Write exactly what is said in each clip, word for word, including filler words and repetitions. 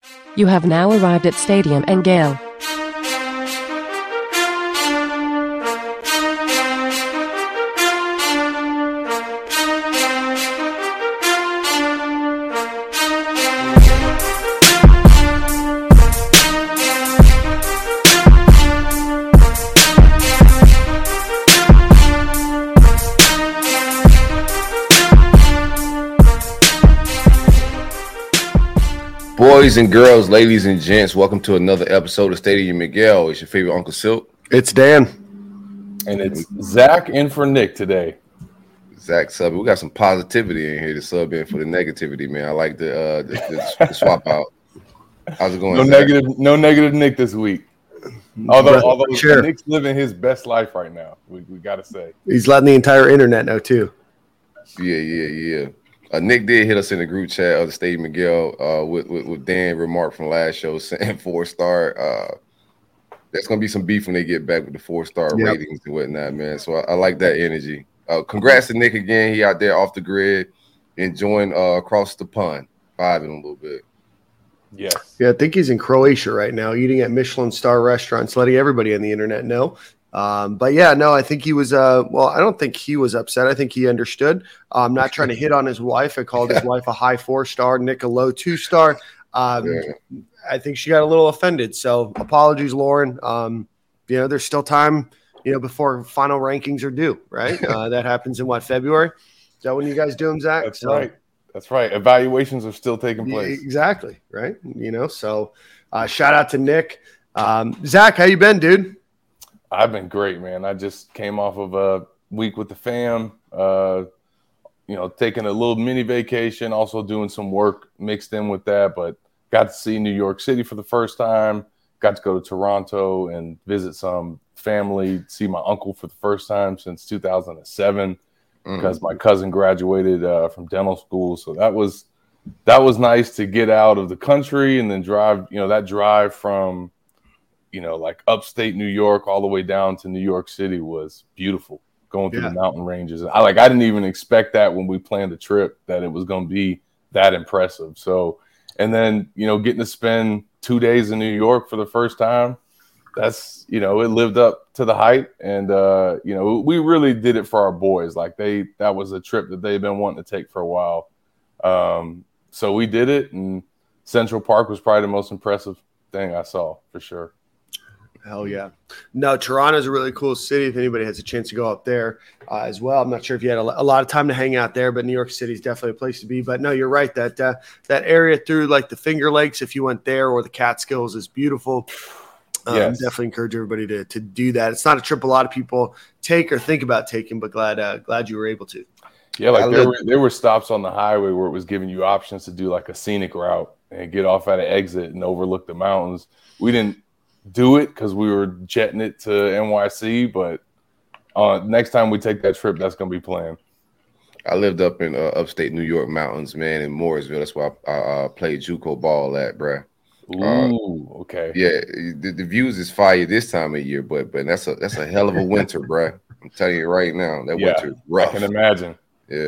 You have now arrived at Stadium and Gale. Boys and girls, ladies and gents, welcome to another episode of Stadium Miguel. It's your favorite Uncle Silk. It's Dan. And it's Zach in for Nick today. Zach subbing. We got some positivity in here to sub in for the negativity, man. I like the, uh, the, the, the swap out. How's it going, No Zach? negative, no negative Nick this week. Although, although sure. Nick's living his best life right now, we, we got to say. He's letting the entire internet know, too. Yeah, yeah, yeah. Uh, Nick did hit us in the group chat of the Stadium Miguel uh, with, with, with Dan remark from last show saying four star. Uh, there's going to be some beef when they get back with the four star Yep. ratings and whatnot, man. So I, I like that energy. Uh, congrats to Nick again. He out there off the grid, enjoying uh, across the pond, vibing a little bit. Yes. Yeah, I think he's in Croatia right now, eating at Michelin star restaurants, letting everybody on the internet know. Um, but yeah, no, I think he was, uh, well, I don't think he was upset. I think he understood. I'm not trying to hit on his wife. I called his wife a high four star, Nick a low two star. Um, Yeah. I think she got a little offended. So apologies, Lauren. Um, you know, there's still time, you know, before final rankings are due, right? Uh, that happens in what, February? Is that when you guys do them, Zach? That's So- right. That's right. Evaluations are still taking Yeah, place. exactly, right? You know, so uh, shout out to Nick. Um, Zach, how you been, dude? I've been great, man. I just came off of a week with the fam, uh, you know, taking a little mini vacation, also doing some work mixed in with that, but got to see New York City for the first time, got to go to Toronto and visit some family, see my uncle for the first time since two thousand seven Mm. because my cousin graduated uh, from dental school. So that was that was nice to get out of the country and then drive, you know, that drive from you know, like upstate New York all the way down to New York City was beautiful, going through Yeah. the mountain ranges. I like, I didn't even expect that when we planned the trip, that it was going to be that impressive. So, and then, you know, getting to spend two days in New York for the first time, that's, you know, it lived up to the hype. And, uh, you know, we really did it for our boys. Like they, that was a trip that they've been wanting to take for a while. Um, so we did it, and Central Park was probably the most impressive thing I saw for sure. Hell yeah. No, Toronto's a really cool city. If anybody has a chance to go up there uh, as well. I'm not sure if you had a, a lot of time to hang out there, but New York City is definitely a place to be. But no, you're right. That uh, that area through like the Finger Lakes, if you went there, or the Catskills, is beautiful. Um, Yes. Definitely encourage everybody to to do that. It's not a trip a lot of people take or think about taking, but glad uh, glad you were able to. Yeah, like I there lived- were there were stops on the highway where it was giving you options to do like a scenic route and get off at an exit and overlook the mountains. We didn't do it because we were jetting it to N Y C, but uh, next time we take that trip, that's going to be planned. I lived up in uh, upstate New York mountains, man, in Mooresville. That's where I, I uh, played JUCO ball at, bruh. Ooh, okay. Yeah, the, the views is fire this time of year, but but that's a that's a hell of a winter, bruh. I'm telling you right now, that Yeah, winter I rough. can imagine. Yeah,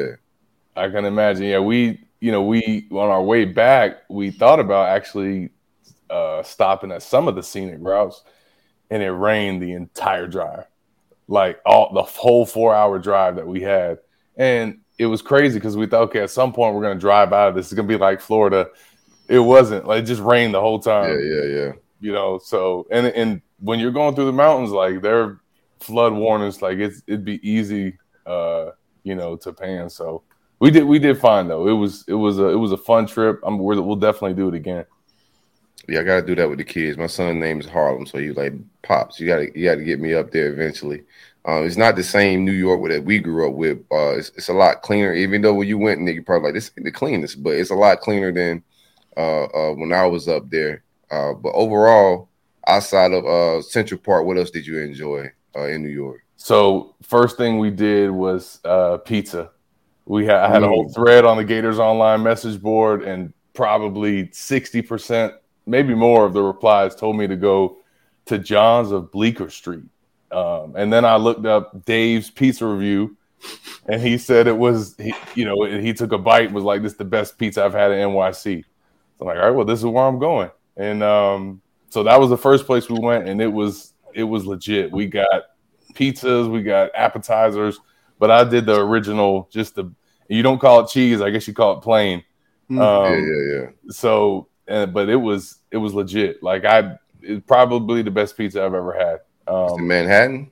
I can imagine. Yeah, we, you know, we on our way back, we thought about actually uh, stopping at some of the scenic routes, and it rained the entire drive, like all the whole four hour drive that we had, and it was crazy because we thought, okay, at some point we're gonna drive out of this. It's gonna be like Florida. It wasn't. Like, it just rained the whole time. yeah, yeah, yeah. You know, so and and when you're going through the mountains, like there are flood warnings, like it's it'd be easy, uh, you know, to pan. So we did we did fine though. It was it was a it was a fun trip. I'm we're, we'll definitely do it again. Yeah, I gotta do that with the kids. My son's name is Harlem, so he's like, Pops, you gotta you gotta get me up there eventually. Um, it's not the same New York that we grew up with. Uh, it's, it's a lot cleaner. Even though when you went, and you're probably like, this ain't the cleanest, but it's a lot cleaner than uh, uh, when I was up there. Uh, but overall, outside of uh, Central Park, what else did you enjoy uh, in New York? So first thing we did was uh, pizza. We had I had a whole thread on the Gators online message board, and probably sixty percent, maybe more of the replies told me to go to John's of Bleecker Street. Um, and then I looked up Dave's pizza review, and he said it was, he, you know, he took a bite and was like, this is the best pizza I've had in N Y C. So I'm like, all right, well, this is where I'm going. And um, so that was the first place we went, and it was it was legit. We got pizzas, we got appetizers, but I did the original, just the you don't call it cheese, I guess you call it plain. Mm. Um, yeah, yeah, yeah. So, uh, but it was it was legit. Like I, it's probably the best pizza I've ever had. Is it Um, Manhattan?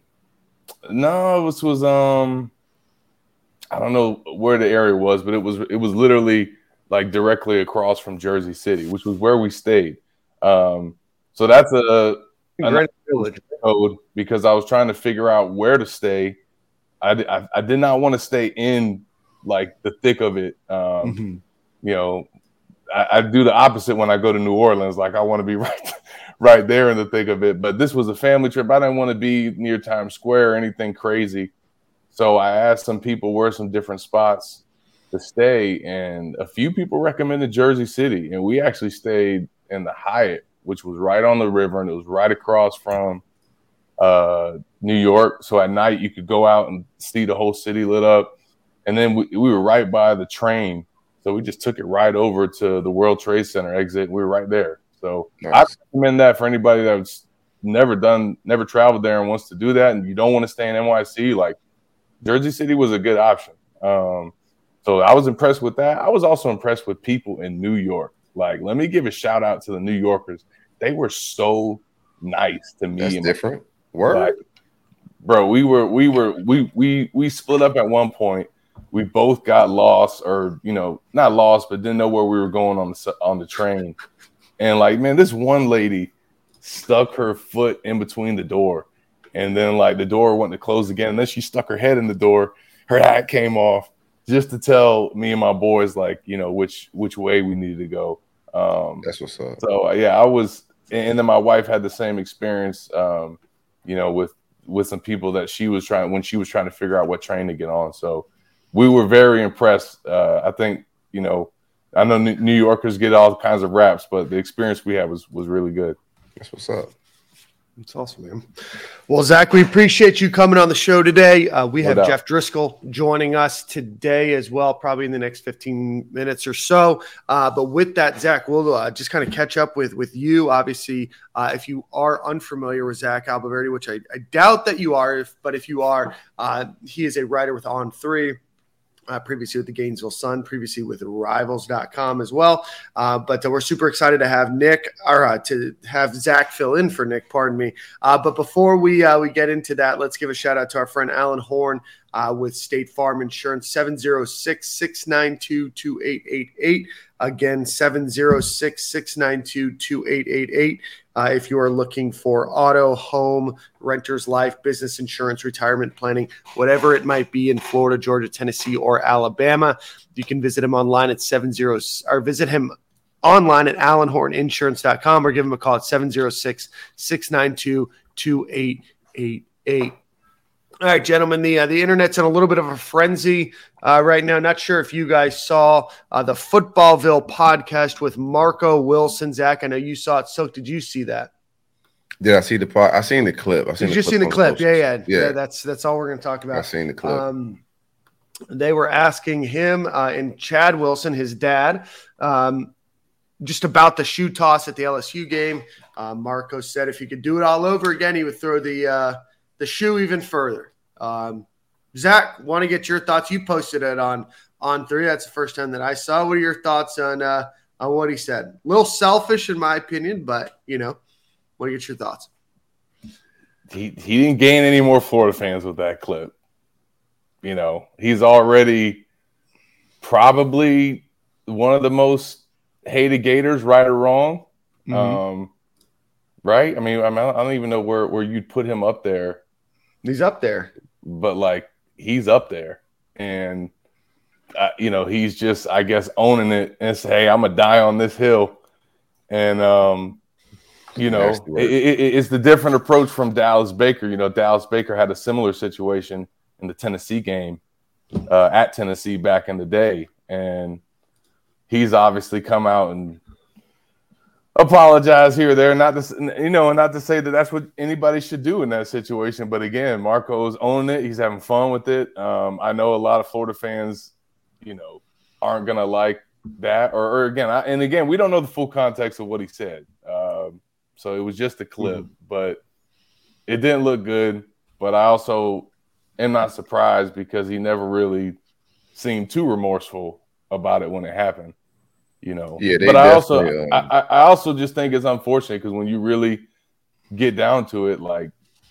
no, it was, was um, I don't know where the area was, but it was it was literally like directly across from Jersey City, which was where we stayed. Um, so that's a Greenwich Village code because I was trying to figure out where to stay. I, I, I did not want to stay in like the thick of it. Um, mm-hmm. You know, I, I do the opposite when I go to New Orleans. Like I want to be right, right there in the thick of it. But this was a family trip. I didn't want to be near Times Square or anything crazy. So I asked some people where some different spots to stay, and a few people recommended Jersey City, and we actually stayed in the Hyatt, which was right on the river, and it was right across from uh, New York. So at night you could go out and see the whole city lit up, and then we, we were right by the train. So we just took it right over to the World Trade Center exit. We were right there. So nice. I recommend that for anybody that's never done, never traveled there and wants to do that, and you don't want to stay in N Y C. Like Jersey City was a good option. Um, so I was impressed with that. I was also impressed with people in New York. Like, let me give a shout out to the New Yorkers. They were so nice to me. That's and different. Word, like, bro. We were, we were, we we we split up at one point. We both got lost, or you know, not lost, but didn't know where we were going on the on the train. And like, man, this one lady stuck her foot in between the door, and then like the door went to close again, and then she stuck her head in the door. Her hat came off, just to tell me and my boys, like, you know, which which way we needed to go. Um, That's what's up. So yeah, I was, and then my wife had the same experience, um, you know, with with some people that she was trying when she was trying to figure out what train to get on. So we were very impressed. Uh, I think, you know, I know New Yorkers get all kinds of raps, but the experience we had was was really good. That's what's up. That's awesome, man. Well, Zach, we appreciate you coming on the show today. Uh, we No have doubt. Jeff Driscoll joining us today as well, probably in the next fifteen minutes or so. Uh, but with that, Zach, we'll uh, just kind of catch up with, with you. Obviously, uh, if you are unfamiliar with Zach Albaverde, which I, I doubt that you are, if, but if you are, uh, he is a writer with On three. Uh, previously with the Gainesville Sun, previously with Rivals dot com as well. Uh, but uh, we're super excited to have Nick, or uh, to have Zach fill in for Nick, pardon me. Uh, but before we uh, we get into that, let's give a shout out to our friend Alan Horn uh, with State Farm Insurance, seven oh six, six nine two, two eight eight eight. Again, seven oh six, six nine two, two eight eight eight. Uh, if you are looking for auto, home, renters, life, business insurance, retirement planning, whatever it might be in Florida, Georgia, Tennessee, or Alabama, you can visit him online at seven zero or visit him online at alan horn insurance dot com or give him a call at seven oh six, six nine two, two eight eight eight. All right, gentlemen, the uh, the internet's in a little bit of a frenzy uh, right now. Not sure if you guys saw uh, the Footballville podcast with Marco Wilson. Zach, I know you saw it. So did you see that? Did I see the part? I seen the clip. I seen Did the you see clip the on clip? Yeah, yeah, yeah, yeah. That's that's all we're going to talk about. I seen the clip. Um, they were asking him uh, and Chad Wilson, his dad, um, just about the shoe toss at the L S U game. Uh, Marco said if he could do it all over again, he would throw the uh, the shoe even further. Um, Zach, want to get your thoughts? You posted it on on three. That's the first time that I saw. What are your thoughts on uh, on what he said? A little selfish, in my opinion, but you know, want to get your thoughts? He he didn't gain any more Florida fans with that clip. You know, he's already probably one of the most hated Gators, right or wrong. Mm-hmm. Um, right? I mean, I mean, I don't even know where where you'd put him up there. He's up there. But, like, he's up there. And, uh, you know, he's just, I guess, owning it and say, hey, I'm going to die on this hill. And, um, you know, it, it, it's the different approach from Dallas Baker. You know, Dallas Baker had a similar situation in the Tennessee game uh, at Tennessee back in the day. And he's obviously come out and apologize here or there, not to, you know, and not to say that that's what anybody should do in that situation. But again, Marco's owning it. He's having fun with it. Um, I know a lot of Florida fans, you know, aren't going to like that, or, or again, I, and again, we don't know the full context of what he said. Um, so it was just a clip, mm-hmm. but it didn't look good. But I also am not surprised because he never really seemed too remorseful about it when it happened. You know, yeah. But I also, um... I, I also just think it's unfortunate because when you really get down to it, like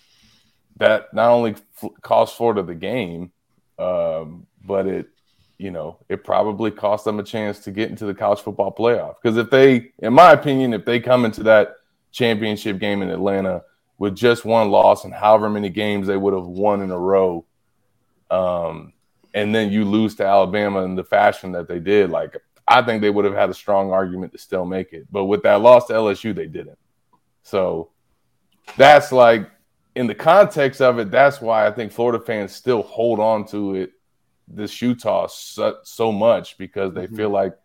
that not only f- cost Florida the game, um, but it. You know, it probably cost them a chance to get into the college football playoff. Because if they, in my opinion, if they come into that championship game in Atlanta with just one loss and however many games they would have won in a row, um, and then you lose to Alabama in the fashion that they did, like I think they would have had a strong argument to still make it. But with that loss to L S U, they didn't. So that's like, in the context of it, that's why I think Florida fans still hold on to it. This shoe toss so, so much because they mm-hmm. feel like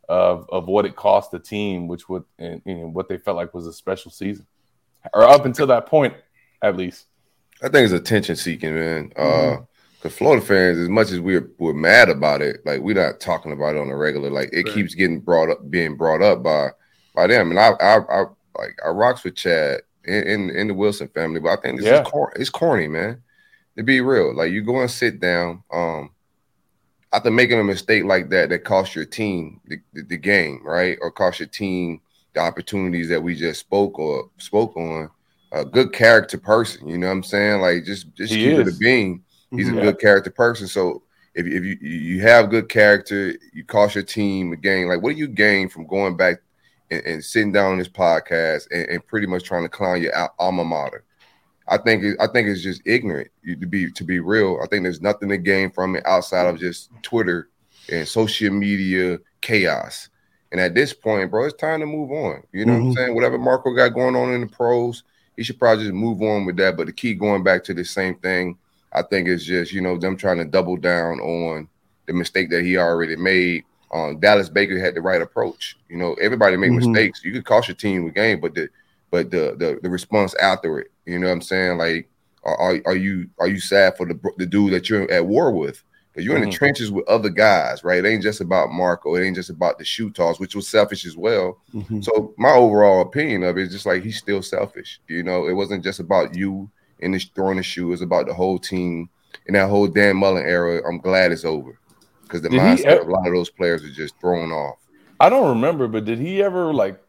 of of what it cost the team, which would and, and what they felt like was a special season, or up until that point, at least. I think it's attention seeking, man. Mm-hmm. Uh, because Florida fans, as much as we're we're mad about it, like we're not talking about it on a regular. Like it right. keeps getting brought up, being brought up by by them. And I I, I like I rocks with Chad in, in in the Wilson family, but I think this yeah. is cor- it's corny, man. To be real, like you go and sit down. Um, After making a mistake like that, that cost your team the, the, the game, right, or cost your team the opportunities that we just spoke or spoke on. A good character person, you know what I'm saying? Like just just he keep is. it a being. He's mm-hmm. a good character person. So if if you you have good character, you cost your team a game. Like what do you gain from going back and, and sitting down on this podcast and, and pretty much trying to clown your alma mater? I think it, I think it's just ignorant to be to be real. I think there's nothing to gain from it outside of just Twitter and social media chaos. And at this point, bro, it's time to move on. You know mm-hmm. what I'm saying? Whatever Marco got going on in the pros, he should probably just move on with that. But to keep going back to the same thing, I think it's just, you know, them trying to double down on the mistake that he already made. Um, Dallas Baker had the right approach. You know, everybody make mm-hmm. mistakes. You could cost your team a game, but the but the, the the response after it, you know what I'm saying? Like, are are you are you sad for the the dude that you're at war with? Because you're mm-hmm. in the trenches with other guys, right? It ain't just about Marco. It ain't just about the shoe toss, which was selfish as well. Mm-hmm. So my overall opinion of it is just like he's still selfish. You know, it wasn't just about you in this throwing the shoe. It's about the whole team. In that whole Dan Mullen era, I'm glad it's over because the did mindset ever, of a lot of those players are just thrown off. I don't remember, but did he ever like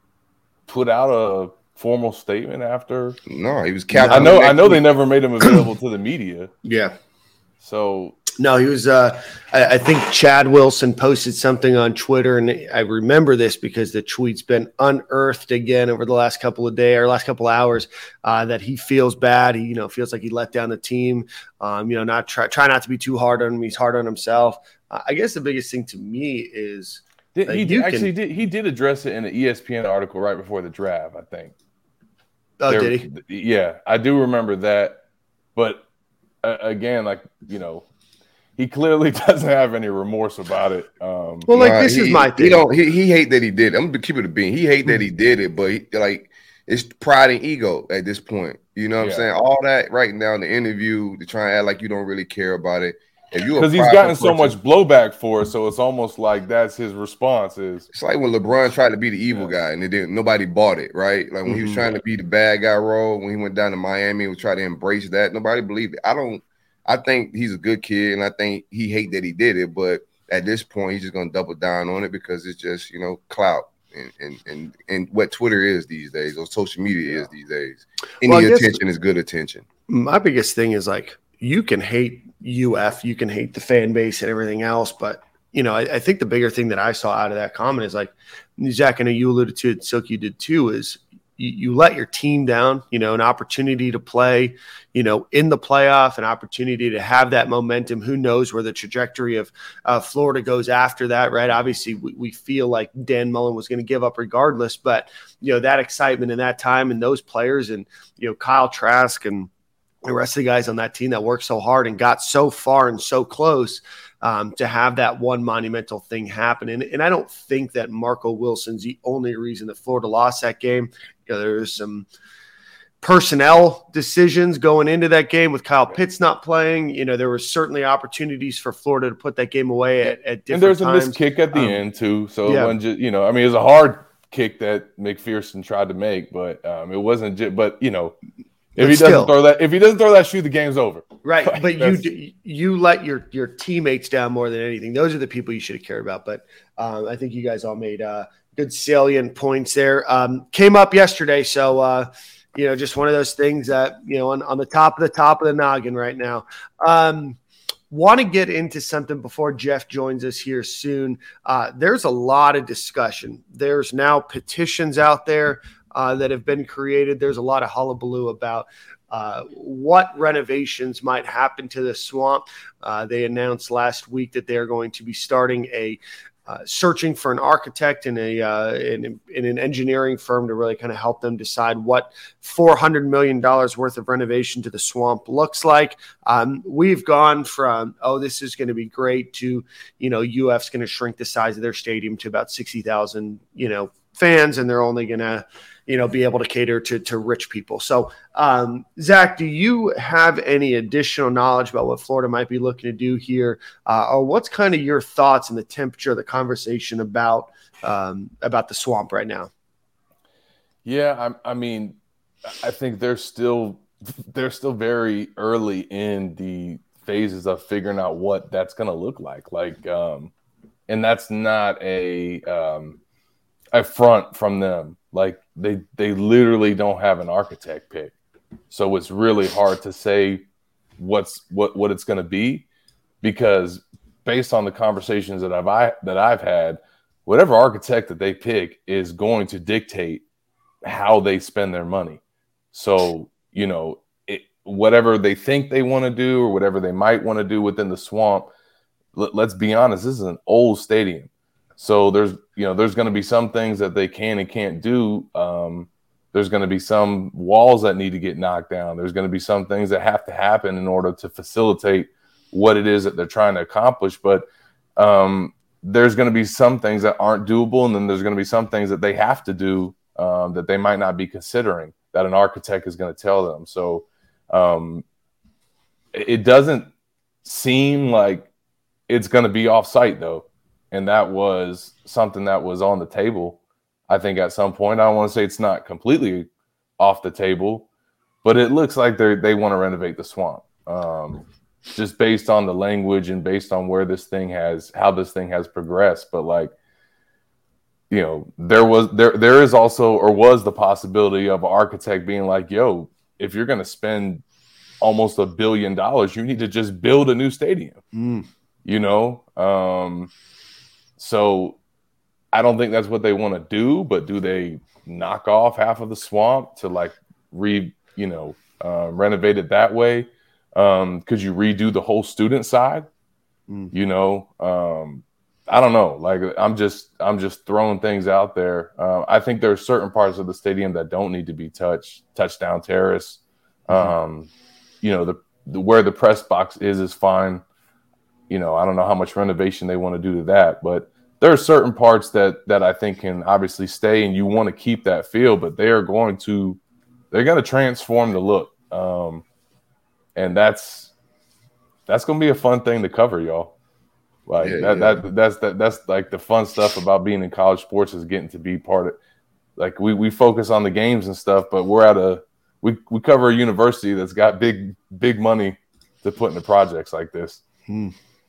put out a formal statement after? No, he was captain. I know. I know they never made him available to the media. Yeah. So no, he was. Uh, I, I think Chad Wilson posted something on Twitter, and I remember this because the tweet's been unearthed again over the last couple of days or last couple of hours. Uh, that he feels bad. He, you know, feels like he let down the team. Um, you know, not try try not to be too hard on him. He's hard on himself. Uh, I guess the biggest thing to me is did, he did, actually can, did he did address it in an E S P N article right before the draft, I think. Oh, there, did he? Yeah, I do remember that. But uh, again, like, you know, he clearly doesn't have any remorse about it. Um, well, like, nah, this he, is my thing. He don't. He, he hate that he did it. I'm gonna keep it a bean. He hate that he did it, but he, like, it's pride and ego at this point. You know what yeah. I'm saying? All that writing down the interview to try and act like you don't really care about it. Because he's gotten so much blowback for it, so it's almost like that's his response. Is it's like when LeBron tried to be the evil yeah. guy and it didn't. Nobody bought it, right? Like when mm-hmm. he was trying to be the bad guy role when he went down to Miami and tried to embrace that. Nobody believed it. I don't. I think he's a good kid, and I think he hate that he did it. But at this point, he's just gonna double down on it because it's just, you know, clout and and and, and what Twitter is these days, or social media yeah. is these days. Any well, attention is good attention. My biggest thing is like you can hate U F, you can hate the fan base and everything else, but you know, I, I think the bigger thing that I saw out of that comment is like, Zach, I know you alluded to it, Silk, you did too, is you, you let your team down, you know, an opportunity to play, you know, in the playoff, an opportunity to have that momentum. Who knows where the trajectory of uh, Florida goes after that, right? Obviously, we, we feel like Dan Mullen was going to give up regardless, but, you know, that excitement in that time and those players and, you know, Kyle Trask and the rest of the guys on that team that worked so hard and got so far and so close um, to have that one monumental thing happen. And, and I don't think that Marco Wilson's the only reason that Florida lost that game. You know, there's some personnel decisions going into that game with Kyle Pitts not playing. You know, there were certainly opportunities for Florida to put that game away at, at different and there's times. a missed kick at the um, end too. So yeah. it wasn't just, you know, I mean, it was a hard kick that McPherson tried to make, but um, it wasn't just, but you know, if but he doesn't still, throw that, if he doesn't throw that shoe, the game's over. Right. Like, but you, you let your, your teammates down more than anything. Those are the people you should have cared about. But um, I think you guys all made uh, good salient points there. Um, came up yesterday. So, uh, you know, just one of those things that, you know, on, on the top of the top of the noggin right now. Um, want to get into something before Jeff joins us here soon. Uh, there's a lot of discussion. There's now petitions out there uh, that have been created. There's a lot of hullabaloo about uh, what renovations might happen to the Swamp. Uh, they announced last week that they're going to be starting a Uh, searching for an architect and a uh, in, in an engineering firm to really kind of help them decide what four hundred million dollars worth of renovation to the Swamp looks like. Um, we've gone from, oh, this is going to be great to, you know, U F's going to shrink the size of their stadium to about sixty thousand, you know, fans, and they're only going to, you know, be able to cater to, to rich people. So, um, Zach, do you have any additional knowledge about what Florida might be looking to do here? Uh, or what's kind of your thoughts and the temperature of the conversation about, um, about the Swamp right now? Yeah. I, I mean, I think they're still, they're still very early in the phases of figuring out what that's going to look like. Like, um, and that's not a, um, a front from them. Like they, they literally don't have an architect pick. So it's really hard to say what's what, what it's going to be, because based on the conversations that I've, I, that I've had, whatever architect that they pick is going to dictate how they spend their money. So, you know, it, whatever they think they want to do or whatever they might want to do within the Swamp, let, let's be honest, this is an old stadium. So there's, you know, there's going to be some things that they can and can't do. Um, there's going to be some walls that need to get knocked down. There's going to be some things that have to happen in order to facilitate what it is that they're trying to accomplish. But um, there's going to be some things that aren't doable. And then there's going to be some things that they have to do um, that they might not be considering, that an architect is going to tell them. So um, it doesn't seem like it's going to be off-site, though. And that was something that was on the table, I think, at some point. I don't want to say it's not completely off the table, but it looks like they they want to renovate the Swamp, um, just based on the language and based on where this thing has, how this thing has progressed. But like, you know, there was there there is also, or was the possibility of an architect being like, yo, if you're going to spend almost a billion dollars, you need to just build a new stadium, mm. you know? Um, So I don't think that's what they want to do, but do they knock off half of the Swamp to like re, you know, uh, renovate it that way? Um, could you redo the whole student side? Mm. You know, um, I don't know. Like I'm just, I'm just throwing things out there. Uh, I think there are certain parts of the stadium that don't need to be touched. Touchdown terrace, mm-hmm. um, you know, the, the where the press box is is fine. You know, I don't know how much renovation they want to do to that, but there are certain parts that that I think can obviously stay, and you want to keep that feel, but they are going to, they're going to transform the look. Um, and that's, that's going to be a fun thing to cover, y'all. Like yeah, that, yeah. that, that's, that, that's like the fun stuff about being in college sports, is getting to be part of, like we, we focus on the games and stuff, but we're at a, we, we cover a university that's got big, big money to put into projects like this. Hmm.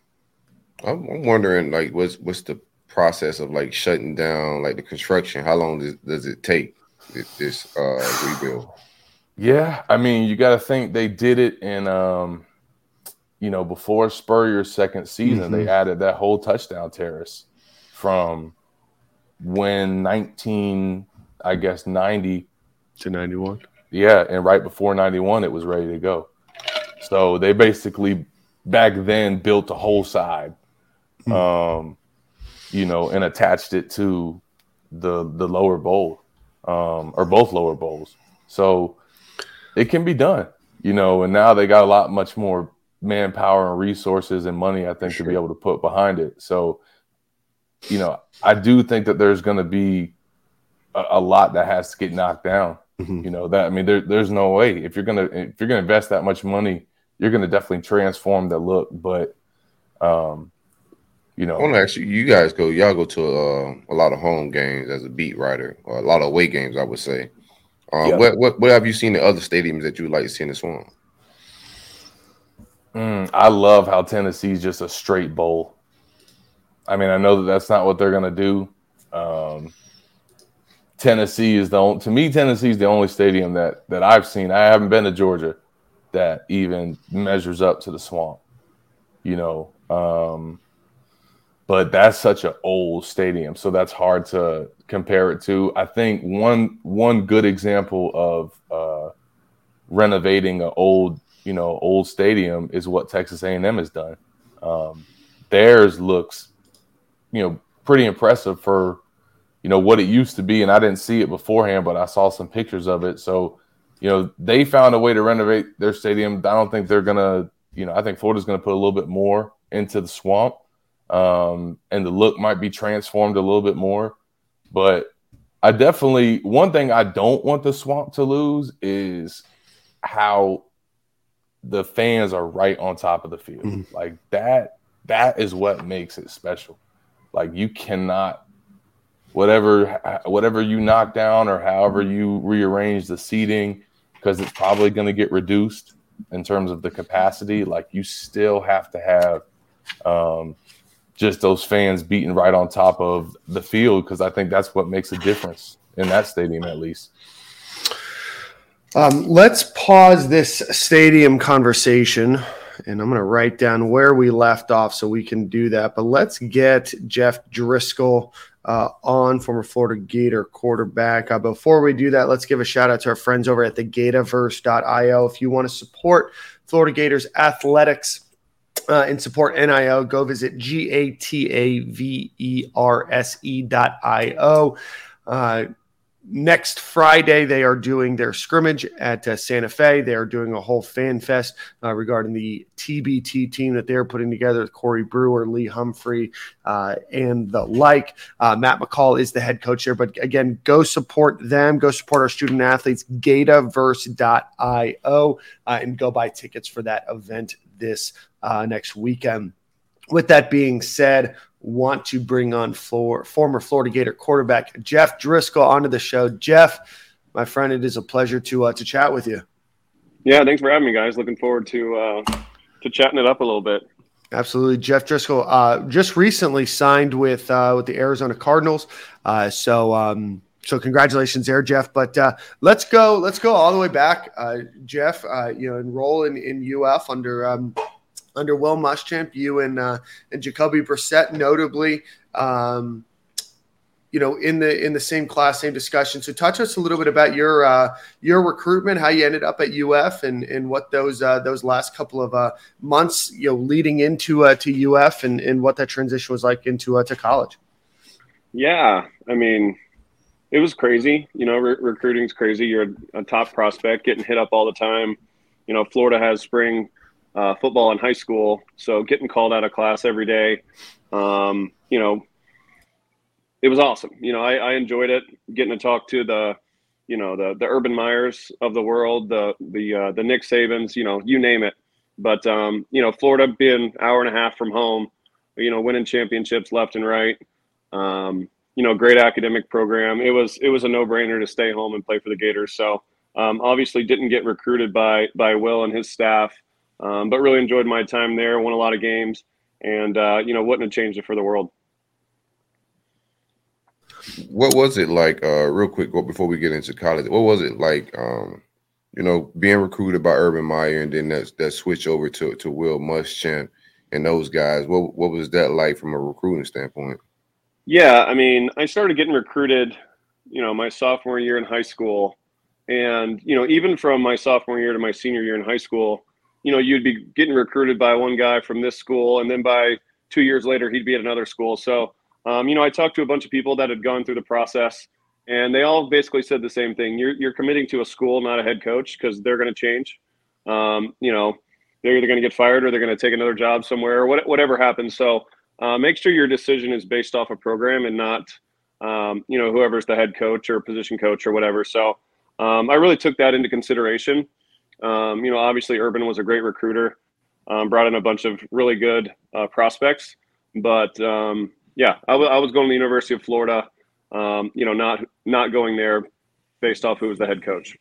I'm wondering, like, what's what's the process of like shutting down like the construction? How long does, does it take this uh, rebuild? Yeah, I mean, you got to think they did it in, um, you know, before Spurrier's second season. Mm-hmm. They added that whole touchdown terrace from when nineteen, I guess ninety to ninety-one. Yeah, and right before ninety-one, it was ready to go. So they basically back then built the whole side. Um, you know, and attached it to the the lower bowl, um, or both lower bowls. So it can be done, you know, and now they got a lot much more manpower and resources and money, I think, sure. to be able to put behind it. So, you know, I do think that there's going to be a, a lot that has to get knocked down. Mm-hmm. You know that I mean, there, there's no way if you're gonna if you're gonna invest that much money, you're gonna definitely transform the look. But um, you know, I want to ask you, you guys go, y'all go to uh, a lot of home games as a beat writer, or a lot of away games, I would say. Um, yeah. what, what what have you seen in other stadiums that you would like to see in the Swamp? Mm, I love how Tennessee's just a straight bowl. I mean, I know that that's not what they're gonna do. Um, Tennessee is the only, to me, Tennessee is the only stadium that that I've seen. I haven't been to Georgia that even measures up to the Swamp. You know. Um, But that's such an old stadium, so that's hard to compare it to. I think one one good example of uh, renovating an old, you know, old stadium is what Texas A and M has done. Um, theirs looks, you know, pretty impressive for, you know, what it used to be, and I didn't see it beforehand, but I saw some pictures of it. So, you know, they found a way to renovate their stadium. I don't think they're gonna, you know, I think Florida's gonna put a little bit more into the Swamp. Um, and the look might be transformed a little bit more. But I definitely, one thing I don't want the Swamp to lose is how the fans are right on top of the field. Mm. Like that, that is what makes it special. Like you cannot, whatever, whatever you knock down or however you rearrange the seating, because it's probably going to get reduced in terms of the capacity. Like you still have to have, um, just those fans beating right on top of the field, because I think that's what makes a difference in that stadium, at least. Um, let's pause this stadium conversation, and I'm going to write down where we left off so we can do that. But let's get Jeff Driscoll uh, on, former Florida Gator quarterback. Uh, before we do that, let's give a shout out to our friends over at the Gataverse dot io. If you want to support Florida Gators athletics, Uh, and support N I O, go visit G A T A V E R S E dot I O. Uh, next Friday, they are doing their scrimmage at uh, Santa Fe. They are doing a whole fan fest uh, regarding the T B T team that they're putting together with Corey Brewer, Lee Humphrey, uh, and the like. Uh, Matt McCall is the head coach there. But again, go support them. Go support our student athletes, Gataverse dot io, uh, and go buy tickets for that event this uh, next weekend. With that being said, want to bring on for, former Florida Gator quarterback Jeff Driscoll onto the show. Jeff, my friend, it is a pleasure to uh, to chat with you. Yeah, thanks for having me, guys. Looking forward to uh, to chatting it up a little bit. Absolutely, Jeff Driscoll uh, just recently signed with uh, with the Arizona Cardinals. Uh, so. Um, So congratulations there, Jeff. But uh, let's go. Let's go all the way back, uh, Jeff. Uh, you know, enroll in, in U F under um, under Will Muschamp. You and uh, and Jacoby Brissett, notably, um, you know, in the in the same class, same discussion. So, touch us a little bit about your uh, your recruitment, how you ended up at U F, and and what those uh, those last couple of uh, months, you know, leading into uh, to U F, and, and what that transition was like into uh, to college. Yeah, I mean. It was crazy. You know, re- recruiting's crazy. You're a, a top prospect getting hit up all the time. You know, Florida has spring uh, football in high school, so getting called out of class every day, um, you know, it was awesome. You know, I, I enjoyed it, getting to talk to the, you know, the the Urban Meyers of the world, the the uh, the Nick Sabans, you know, you name it. But, um, you know, Florida being an hour and a half from home, you know, winning championships left and right, um, you know, great academic program. It was it was a no-brainer to stay home and play for the Gators. So um, obviously didn't get recruited by by Will and his staff, um, but really enjoyed my time there, won a lot of games, and, uh, you know, wouldn't have changed it for the world. What was it like, uh, real quick, before we get into college, what was it like, um, you know, being recruited by Urban Meyer and then that, that switch over to, to Will Muschamp and those guys? What, what was that like from a recruiting standpoint? Yeah, I mean, I started getting recruited, you know, my sophomore year in high school. And, you know, even from my sophomore year to my senior year in high school, you know, you'd be getting recruited by one guy from this school, and then by two years later, he'd be at another school. So, um, you know, I talked to a bunch of people that had gone through the process, and they all basically said the same thing. You're, you're committing to a school, not a head coach, because they're going to change. Um, you know, they're either going to get fired or they're going to take another job somewhere, or what, whatever happens. So, Uh, make sure your decision is based off a program and not, um, you know, whoever's the head coach or position coach or whatever. So um, I really took that into consideration. Um, you know, obviously Urban was a great recruiter, um, brought in a bunch of really good uh, prospects, but um, yeah, I, w- I was going to the University of Florida, um, you know, not, not going there based off who was the head coach.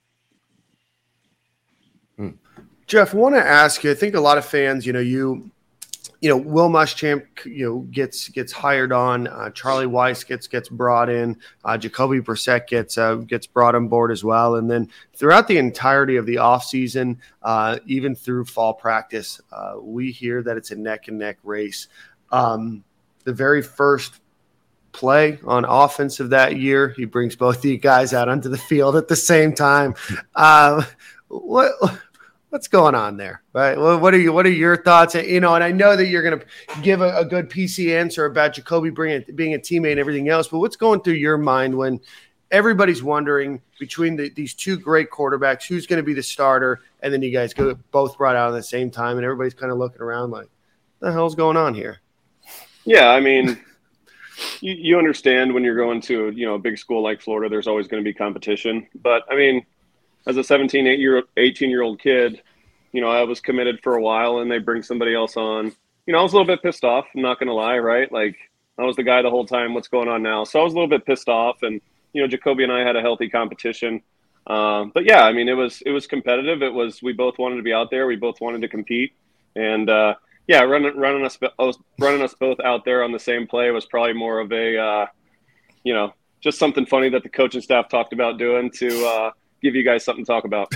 Jeff, I want to ask you, I think a lot of fans, you know, you, you know, Will Muschamp, you know, gets gets hired on. Uh, Charlie Weis gets gets brought in. Uh, Jacoby Brissett gets uh, gets brought on board as well. And then throughout the entirety of the offseason, uh, even through fall practice, uh, we hear that it's a neck and neck race. Um, the very first play on offense of that year, he brings both of you guys out onto the field at the same time. Uh, what? What's going on there, right? Well, what are you? What are your thoughts? You know, and I know that you're going to give a, a good P C answer about Jacoby bringing, being a teammate and everything else, but what's going through your mind when everybody's wondering between the, these two great quarterbacks, who's going to be the starter, and then you guys go both brought out at the same time, and everybody's kind of looking around like, what the hell's going on here? Yeah, I mean, you, you understand when you're going to, you know, a big school like Florida, there's always going to be competition. But, I mean, as a seventeen, eighteen-year-old kid, you know, I was committed for a while, and they bring somebody else on. You know, I was a little bit pissed off. I'm not going to lie, right? Like, I was the guy the whole time. What's going on now? So I was a little bit pissed off, and you know, Jacoby and I had a healthy competition. Um, but yeah, I mean, it was it was competitive. It was we both wanted to be out there. We both wanted to compete, and uh, yeah, running running us running us both out there on the same play was probably more of a uh, you know, just something funny that the coaching staff talked about doing to. Uh, give you guys something to talk about.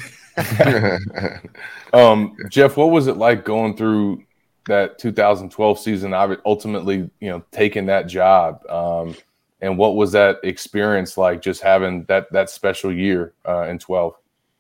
um, Jeff, what was it like going through that two thousand twelve season, ultimately, you know, taking that job? Um, and what was that experience like, just having that, that special year uh, in twelve?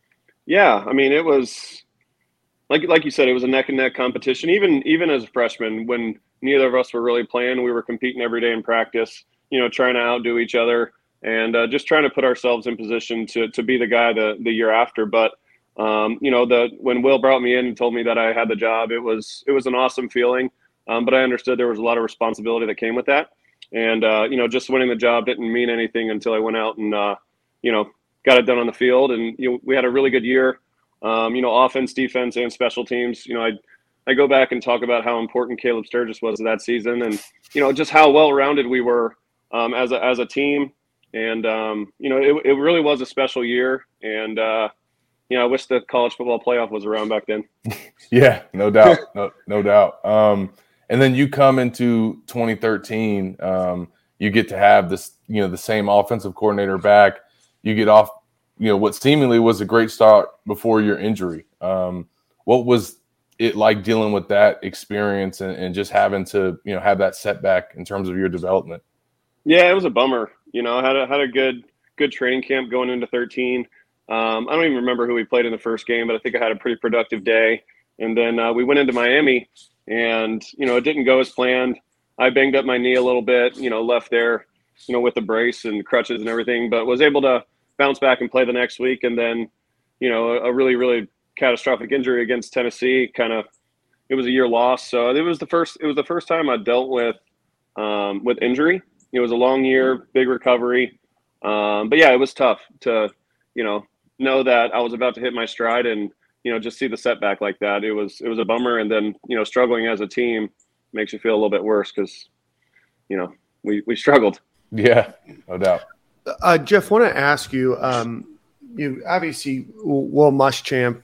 Yeah. I mean, it was like, like you said, it was a neck and neck competition. Even, even as a freshman, when neither of us were really playing, we were competing every day in practice, you know, trying to outdo each other. And uh, just trying to put ourselves in position to to be the guy the, the year after. But, um, you know, the when Will brought me in and told me that I had the job, it was it was an awesome feeling. Um, but I understood there was a lot of responsibility that came with that. And, uh, you know, just winning the job didn't mean anything until I went out and, uh, you know, got it done on the field. And, you know, we had a really good year, um, you know, offense, defense, and special teams. You know, I I go back and talk about how important Caleb Sturgis was that season and, you know, just how well-rounded we were um, as a as a team. And, um, you know, it, it really was a special year. And, uh, you know, I wish the college football playoff was around back then. Yeah, no doubt. No, no doubt. Um, and then you come into twenty thirteen, um, you get to have this, you know, the same offensive coordinator back. You get off, you know, what seemingly was a great start before your injury. Um, what was it like dealing with that experience and, and just having to, you know, have that setback in terms of your development? Yeah, it was a bummer. You know, I had a, had a good good training camp going into thirteen. Um, I don't even remember who we played in the first game, but I think I had a pretty productive day. And then uh, we went into Miami, and, you know, it didn't go as planned. I banged up my knee a little bit, you know, left there, you know, with a brace and crutches and everything, but was able to bounce back and play the next week. And then, you know, a really, really catastrophic injury against Tennessee, kind of, it was a year loss. So it was the first, it was the first time I dealt with, um, with injury. It was a long year, big recovery. Um, but yeah, it was tough to, you know, know that I was about to hit my stride and, you know, just see the setback like that. It was, it was a bummer. And then, you know, struggling as a team makes you feel a little bit worse because, you know, we, we struggled. Yeah, no doubt. Uh, Jeff, want to ask you, um, you obviously Will Muschamp,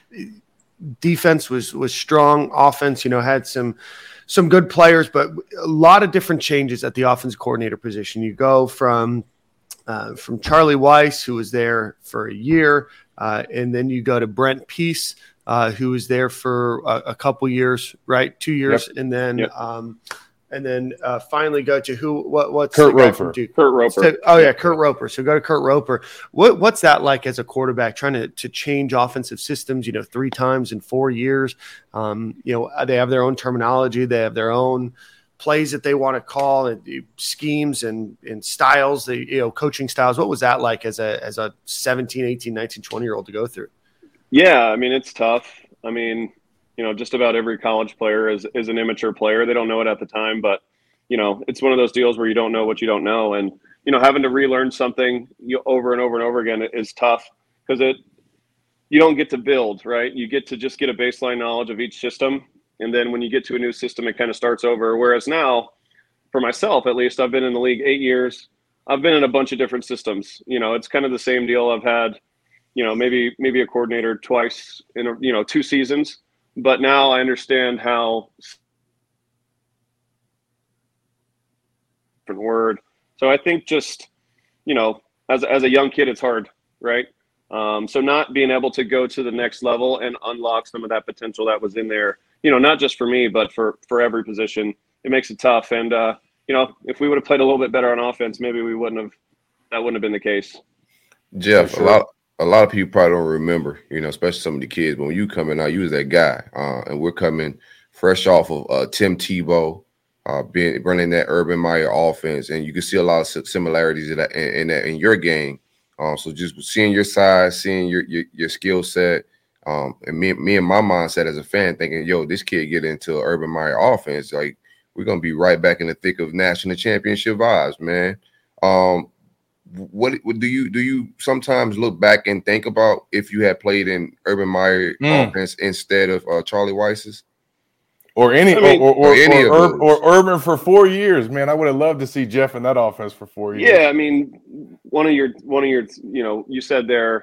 defense was, was strong, offense, you know, had some, some good players, but a lot of different changes at the offense coordinator position. You go from uh, from Charlie Weis, who was there for a year, uh, and then you go to Brent Peace, uh, who was there for a, a couple years, right? Two years, yep. and then yep. um, and then uh, finally go to who? What? What's Kurt Roper? Kurt Roper. So, oh yeah, Kurt Roper. So go to Kurt Roper. What What's that like as a quarterback trying to to change offensive systems? You know, three times in four years. Um, you know, they have their own terminology. They have their own plays that they want to call and schemes and, and styles. They, you know, coaching styles. What was that like as a as a seventeen, eighteen, nineteen, twenty year old to go through? Yeah, I mean, it's tough. I mean, you know, just about every college player is, is an immature player. They don't know it at the time, but, you know, it's one of those deals where you don't know what you don't know. And, you know, having to relearn something you, over and over and over again is tough because it you don't get to build, right? You get to just get a baseline knowledge of each system. And then when you get to a new system, it kind of starts over. Whereas now, for myself, at least, I've been in the league eight years. I've been in a bunch of different systems. You know, it's kind of the same deal. I've had, you know, maybe maybe a coordinator twice in, a, you know, two seasons. But now I understand how different word. So I think just, you know, as as a young kid, it's hard, right? Um, so not being able to go to the next level and unlock some of that potential that was in there, you know, not just for me, but for, for every position, it makes it tough. And, uh, you know, if we would have played a little bit better on offense, maybe we wouldn't have, that wouldn't have been the case. Jeff, sure. a lot, a lot of people probably don't remember, you know, especially some of the kids, but when you coming out, you was that guy, uh, and we're coming fresh off of uh, Tim Tebow, uh, being running that Urban Meyer offense. And you can see a lot of similarities in that, in, in that, in your game. Um, so just seeing your size, seeing your your, your skill set, um, and me, me and my mindset as a fan thinking, yo, this kid get into Urban Meyer offense, like we're gonna be right back in the thick of national championship vibes, man. Um, what, what do you do? You sometimes look back and think about if you had played in Urban Meyer mm. offense instead of uh, Charlie Weis's? Or any, I mean, or, or, or, any or, Ur- or Urban for four years, man. I would have loved to see Jeff in that offense for four years. Yeah, I mean, one of your, one of your, you know, you said there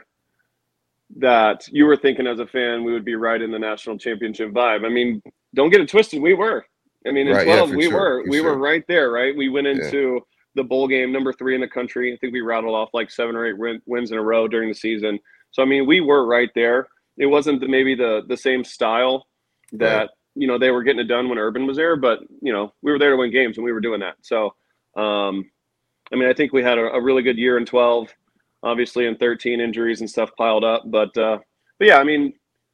that you were thinking as a fan we would be right in the national championship vibe. I mean, don't get it twisted, we were. I mean, in right, twelve, yeah, we sure, were, we sure. were right there, right? We went into yeah. the bowl game, number three in the country. I think we rattled off like seven or eight win- wins in a row during the season. So I mean, we were right there. It wasn't the, maybe the the same style that. Right. You know, they were getting it done when Urban was there, but, you know, we were there to win games and we were doing that. So, um, I mean, I think we had a, a really good year in twelve, obviously in thirteen injuries and stuff piled up. But, uh, but yeah, I mean,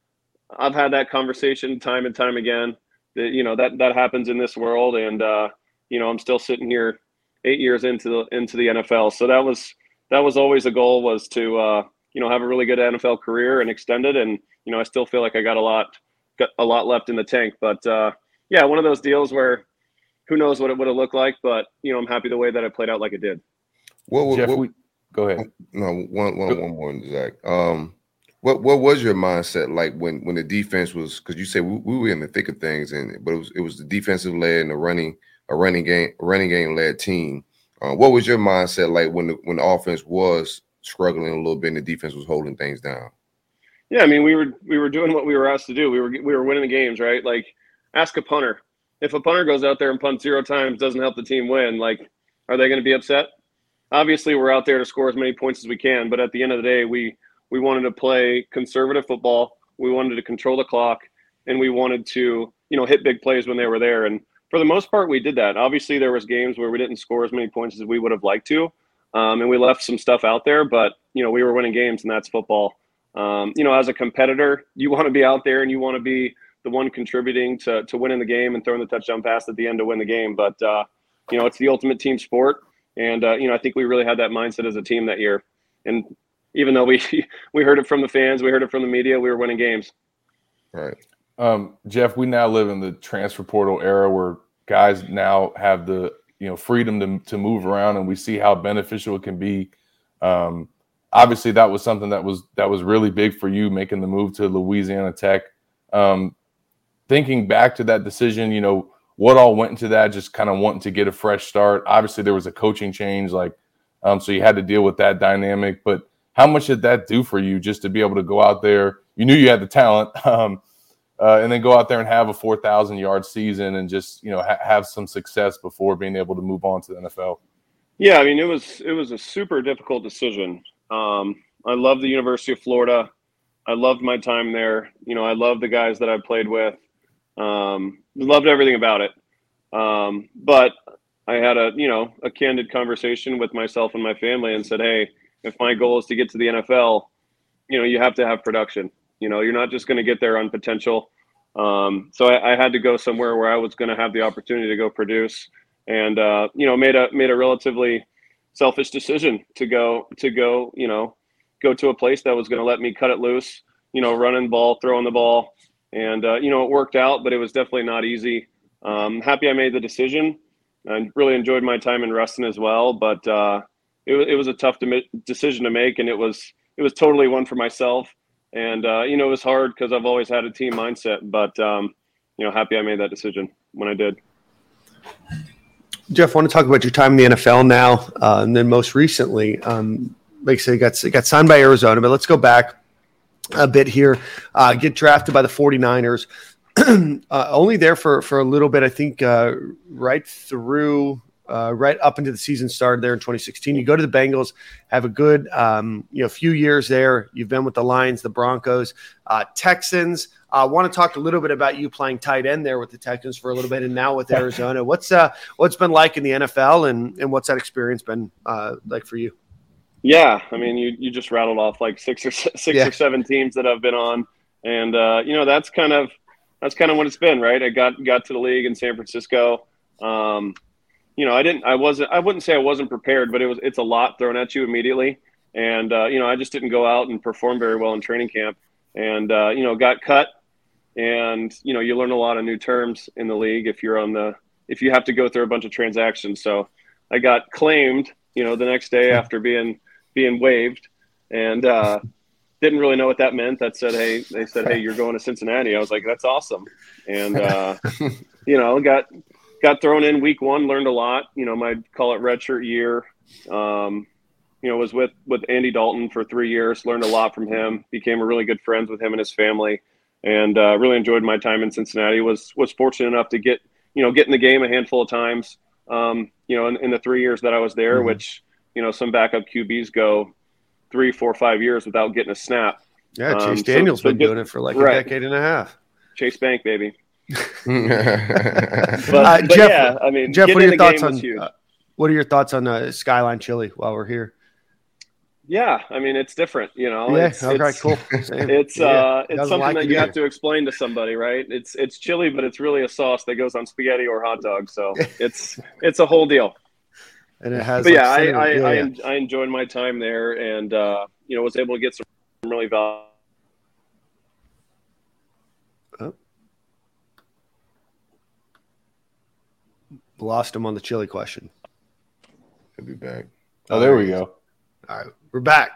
I've had that conversation time and time again that, you know, that, that happens in this world. And, uh, you know, I'm still sitting here eight years into the, into the N F L. So that was, that was always a goal, was to, uh, you know, have a really good N F L career and extend it. And, you know, I still feel like I got a lot, got a lot left in the tank, but uh, yeah, one of those deals where who knows what it would have looked like, but you know, I'm happy the way that it played out like it did. What, what, Jeff, what we, go ahead. No, one, one, one more, Zach. Um, what, what was your mindset like when, when the defense was? Because you said we, we were in the thick of things, and but it was it was the defensive led and the running a running game a running game led team. Uh, what was your mindset like when the when the offense was struggling a little bit and the defense was holding things down? Yeah, I mean, we were we were doing what we were asked to do. We were we were winning the games, right? Like, ask a punter. If a punter goes out there and punts zero times, doesn't help the team win, like, are they going to be upset? Obviously, we're out there to score as many points as we can, but at the end of the day, we we wanted to play conservative football. We wanted to control the clock, and we wanted to, you know, hit big plays when they were there. And for the most part, we did that. Obviously, there was games where we didn't score as many points as we would have liked to, um, and we left some stuff out there. But you know, we were winning games, and that's football. Um, you know, as a competitor, you want to be out there and you want to be the one contributing to to winning the game and throwing the touchdown pass at the end to win the game. But, uh, you know, it's the ultimate team sport. And, uh, you know, I think we really had that mindset as a team that year. And even though we we heard it from the fans, we heard it from the media, we were winning games. Right. Um, Jeff, we now live in the transfer portal era where guys now have the, you know, freedom to, to move around, and we see how beneficial it can be. Um, Obviously, that was something that was that was really big for you, making the move to Louisiana Tech. Um, thinking back to that decision, you know, what all went into that, just kind of wanting to get a fresh start. Obviously, there was a coaching change, like, um, so you had to deal with that dynamic. But how much did that do for you just to be able to go out there? You knew you had the talent, um, uh, and then go out there and have a four thousand yard season and just, you know, ha- have some success before being able to move on to the N F L. Yeah, I mean, it was it was a super difficult decision. Um, I love the University of Florida. I loved my time there. You know, I love the guys that I played with. Um, loved everything about it. Um, but I had a, you know, a candid conversation with myself and my family and said, hey, if my goal is to get to the N F L, you know, you have to have production. You know, you're not just going to get there on potential. Um, so I, I had to go somewhere where I was going to have the opportunity to go produce, and, uh, you know, made a, made a relatively selfish decision to go, to go, you know, go to a place that was going to let me cut it loose, you know, running the ball, throwing the ball. And, uh, you know, it worked out, but it was definitely not easy. Um, happy I made the decision. I really enjoyed my time in Ruston as well, but uh, it, it was a tough de- decision to make. And it was, it was totally one for myself. And, uh, you know, it was hard because I've always had a team mindset, but, um, you know, happy I made that decision when I did. Jeff, I want to talk about your time in the N F L now, uh, and then most recently, um, like I said, got, got signed by Arizona, but let's go back a bit here. Uh, get drafted by the 49ers. uh, only there for, for a little bit, I think, uh, right through – Uh, right up into the season started there in twenty sixteen. You go to the Bengals, have a good, um, you know, few years there. You've been with the Lions, the Broncos, uh, Texans. I uh, want to talk a little bit about you playing tight end there with the Texans for a little bit, and now with Arizona. What's uh, what's been like in the N F L, and and what's that experience been uh, like for you? Yeah, I mean, you you just rattled off like six or six yeah. or seven teams that I've been on, and uh, you know that's kind of that's kind of what it's been, right? I got got to the league in San Francisco. Um, You know, I didn't, I wasn't, I wouldn't say I wasn't prepared, but it was, it's a lot thrown at you immediately. And, uh, you know, I just didn't go out and perform very well in training camp and, uh, you know, got cut. And, you know, you learn a lot of new terms in the league if you're on the, if you have to go through a bunch of transactions. So I got claimed, you know, the next day after being, being waived and, uh, didn't really know what that meant. That said, hey, they said, hey, you're going to Cincinnati. I was like, that's awesome. And, uh, you know, got, Got thrown in week one, learned a lot. You know, my call it redshirt year. Um, you know, was with with Andy Dalton for three years. Learned a lot from him. Became a really good friends with him and his family, and uh, really enjoyed my time in Cincinnati. Was was fortunate enough to get you know get in the game a handful of times. Um, you know, in, in the three years that I was there, mm-hmm. which you know some backup Q Bs go three, four, five years without getting a snap. Yeah, Chase um, Daniel's so, so been get, doing it for like right. a decade and a half. Chase Bank, baby. but, uh, but Jeff, yeah, I mean, Jeff, what are your thoughts on uh, what are your thoughts on uh, Skyline Chili while we're here? Yeah, I mean, it's different, you know. Yeah, it's, okay, it's, cool. It's yeah, uh, it's something like that it you either. have to explain to somebody, right? It's it's chili, but it's really a sauce that goes on spaghetti or hot dog. So it's it's a whole deal. And it has. But like yeah, I I, yeah, I, yeah. I enjoyed my time there, and uh, you know, was able to get some really valuable. Oh. Lost him on the chili question. He'll be back. Oh, there we go. All right, we're back.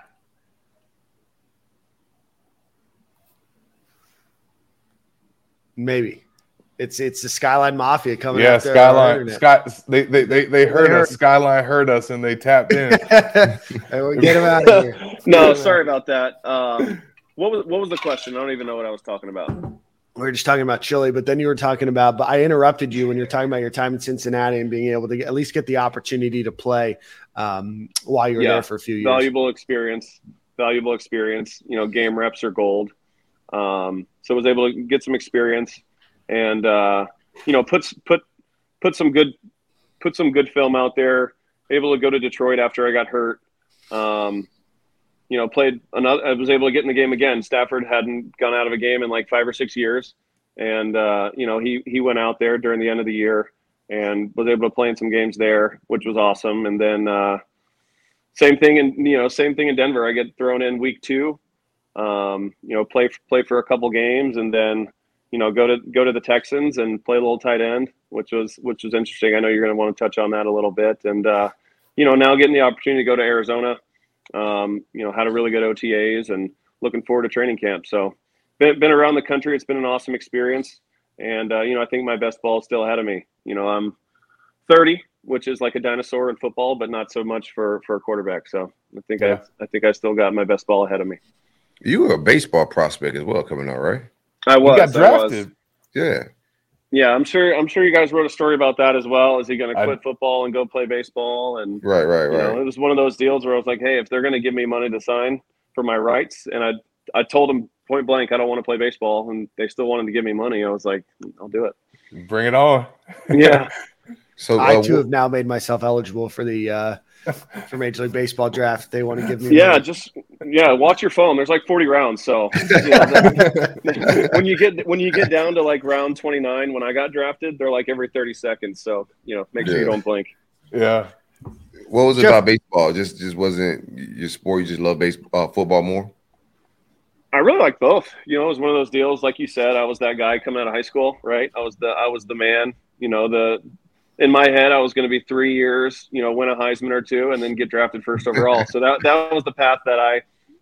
Maybe it's it's the Skyline Mafia coming. Yeah, after Skyline. Sky, they, they they they heard They us. heard. Skyline heard us, and they tapped in. Hey, we'll get him out of here. No, sorry about that. Um, what was what was the question? I don't even know what I was talking about. We were just talking about chili, but then you were talking about, but I interrupted you when you're talking about your time in Cincinnati and being able to get, at least get the opportunity to play um, while you were Yeah, there for a few years. Valuable experience, valuable experience, you know, game reps are gold. Um, so I was able to get some experience and, uh, you know, put, put, put some good, put some good film out there, able to go to Detroit after I got hurt. Um, You know, played another. I was able to get in the game again. Stafford hadn't gone out of a game in like five or six years, and uh, you know he he went out there during the end of the year and was able to play in some games there, which was awesome. And then uh, same thing in you know same thing in Denver. I get thrown in week two, um, you know, play play for a couple games, and then you know go to go to the Texans and play a little tight end, which was which was interesting. I know you're going to want to touch on that a little bit, and uh, you know now getting the opportunity to go to Arizona. Um, you know, had a really good O T As and looking forward to training camp. So been, been around the country. It's been an awesome experience. And, uh, you know, I think my best ball is still ahead of me. You know, I'm thirty, which is like a dinosaur in football, but not so much for, for a quarterback. So I think Yeah. I, I think I still got my best ball ahead of me. You were a baseball prospect as well coming out, right? I was. You got I was. drafted. Yeah. Yeah, I'm sure. I'm sure you guys wrote a story about that as well. Is he going to I- quit football and go play baseball? And Right, right, you right. know, it was one of those deals where I was like, hey, if they're going to give me money to sign for my rights, and I I told them point blank, I don't want to play baseball, and they still wanted to give me money. I was like, I'll do it. Bring it on. Yeah. So I uh, too wh- have now made myself eligible for the uh, for Major League Baseball draft. They want to give me Yeah, money. just yeah, watch your phone. There's like forty rounds, so you know, that- when you get when you get down to like round twenty-nine, when I got drafted, they're like every thirty seconds. So you know, make sure you Yeah. don't blink. Yeah. what was it Jeff- about baseball? Just just wasn't your sport. You just love baseball, uh, football more. I really like both. You know, it was one of those deals, like you said. I was that guy coming out of high school, right? I was the I was the man. You know, the in my head, I was going to be three years, you know, win a Heisman or two, and then get drafted first overall. So that that was the path that I,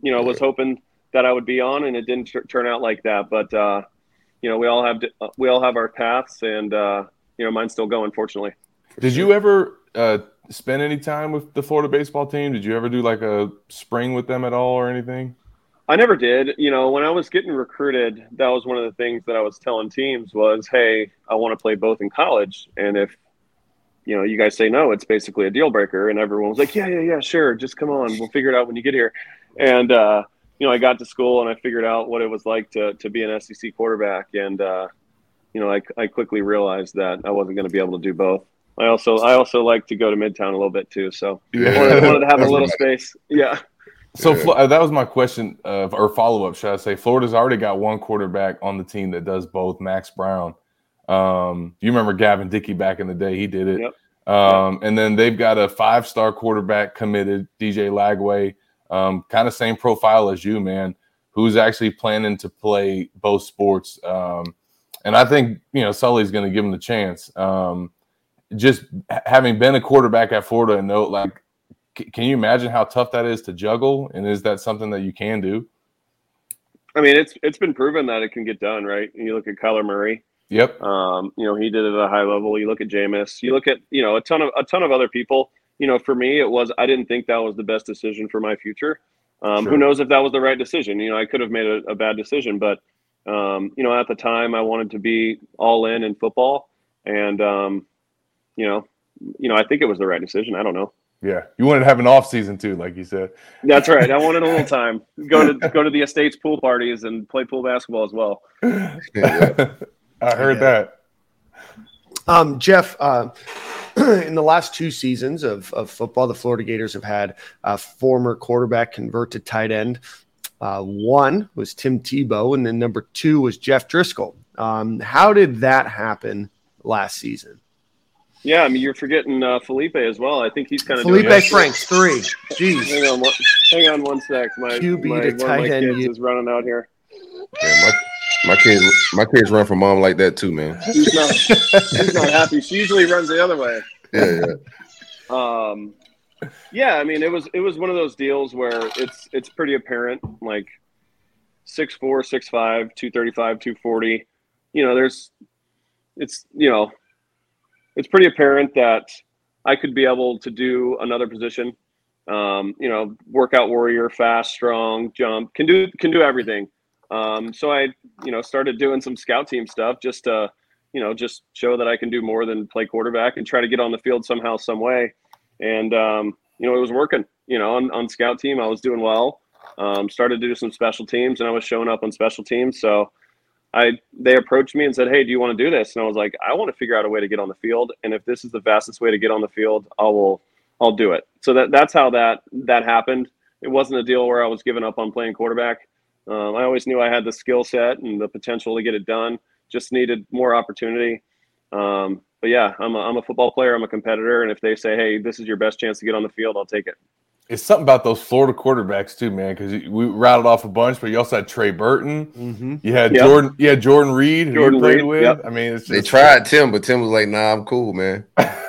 you know, was hoping that I would be on, and it didn't t- turn out like that. But uh, you know, we all have we all have our paths, and uh, you know, mine's still going, fortunately. Did you ever uh, spend any time with the Florida baseball team? Did you ever do like a spring with them at all or anything? I never did. You know, when I was getting recruited, that was one of the things that I was telling teams was, hey, I want to play both in college. And if, you know, you guys say no, it's basically a deal breaker. And everyone was like, yeah, yeah, yeah, sure. Just come on. We'll figure it out when you get here. And, uh, you know, I got to school and I figured out what it was like to to be an S E C quarterback. And, uh, you know, I, I quickly realized that I wasn't going to be able to do both. I also I also like to go to Midtown a little bit too. So Yeah. I wanted, wanted to have a little space. Yeah. So Yeah. Flo- that was my question, uh, or follow-up, should I say. Florida's already got one quarterback on the team that does both, Max Brown. Um, you remember Gavin Dickey back in the day. He did it. Yep. Um, and then they've got a five-star quarterback committed, D J Lagway, um, kind of same profile as you, man, who's actually planning to play both sports. Um, and I think, you know, Sully's going to give him the chance. Um, just having been a quarterback at Florida and know, like, can you imagine how tough that is to juggle? And is that something that you can do? I mean, it's it's been proven that it can get done, right? You look at Kyler Murray. Yep. Um, you know, he did it at a high level. You look at Jameis. You look at, you know, a ton of a ton of other people. You know, for me, it was I didn't think that was the best decision for my future. Um, Sure. Who knows if that was the right decision? You know, I could have made a, a bad decision, but um, you know, at the time, I wanted to be all in in football, and um, you know, you know, I think it was the right decision. I don't know. Yeah. You wanted to have an off season too, like you said. That's right. I wanted a little time. Go to go to the estate's pool parties and play pool basketball as well. Yeah. I heard Yeah. that. Um, Jeff, uh, in the last two seasons of, of football, the Florida Gators have had a former quarterback convert to tight end. Uh, one was Tim Tebow, and then number two was Jeff Driscoll. Um, how did that happen last season? Yeah, I mean, you're forgetting uh, Felipe as well. I think he's kind of Felipe doing Franks, three. Jeez. Hang on, one, hang on one sec. My, Q B my, to one of my tight end, kids you- is running out here. Yeah, my, my kids my kids run from mom like that too, man. He's not, he's not happy. She usually runs the other way. Yeah, yeah. Um, yeah, I mean, it was it was one of those deals where it's it's pretty apparent, like six four, six five, two thirty-five, two forty. You know, there's it's you know, it's pretty apparent that I could be able to do another position. Um, you know, workout warrior, fast, strong, jump, can do can do everything. Um, so I, you know, started doing some scout team stuff just to, you know, just show that I can do more than play quarterback and try to get on the field somehow, some way. And, um, you know, it was working, you know, on, on scout team, I was doing well, um, started to do some special teams and I was showing up on special teams. So I, they approached me and said, hey, do you want to do this? And I was like, I want to figure out a way to get on the field. And if this is the fastest way to get on the field, I will, I'll do it. So that that's how that, that happened. It wasn't a deal where I was giving up on playing quarterback. Um, I always knew I had the skill set and the potential to get it done. Just needed more opportunity. Um, but yeah, I'm a, I'm a football player. I'm a competitor. And if they say, hey, this is your best chance to get on the field, I'll take it. It's something about those Florida quarterbacks too, man, because we rattled off a bunch, but you also had Trey Burton. Mm-hmm. You had Yep. Jordan. You had Jordan Reed, who Jordan you played Reed, with. yep. I mean, it's They just, tried Tim, but Tim was like, "Nah, I'm cool, man."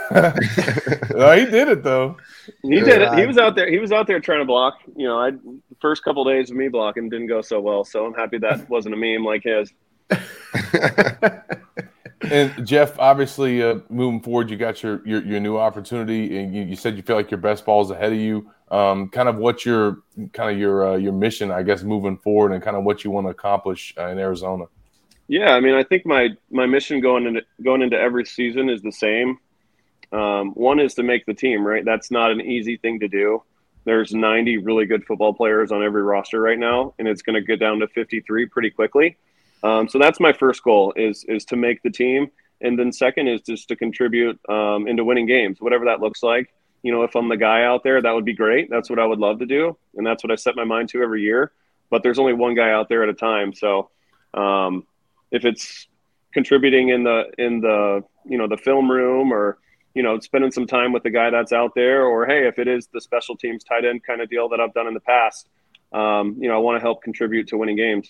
no, he did it though. He did it. He Yeah. was out there. He was out there trying to block. You know, I the first couple of days of me blocking didn't go so well. So I'm happy that wasn't a meme like his. And Jeff, obviously, uh, moving forward, you got your, your your new opportunity, and you, you said you feel like your best ball is ahead of you. Um, kind of what's your kind of your uh, your mission, I guess, moving forward, and kind of what you want to accomplish uh, in Arizona. Yeah, I mean, I think my my mission going into going into every season is the same. Um, one is to make the team, right? That's not an easy thing to do. There's ninety really good football players on every roster right now, and it's going to get down to fifty-three pretty quickly. Um, so that's my first goal is is to make the team, and then second is just to contribute um, into winning games, whatever that looks like. You know, if I'm the guy out there, that would be great. That's what I would love to do, and that's what I set my mind to every year. But there's only one guy out there at a time, so um, if it's contributing in the in the you know the film room, or you know spending some time with the guy that's out there, or hey, if it is the special teams tight end kind of deal that I've done in the past, um, you know, I want to help contribute to winning games.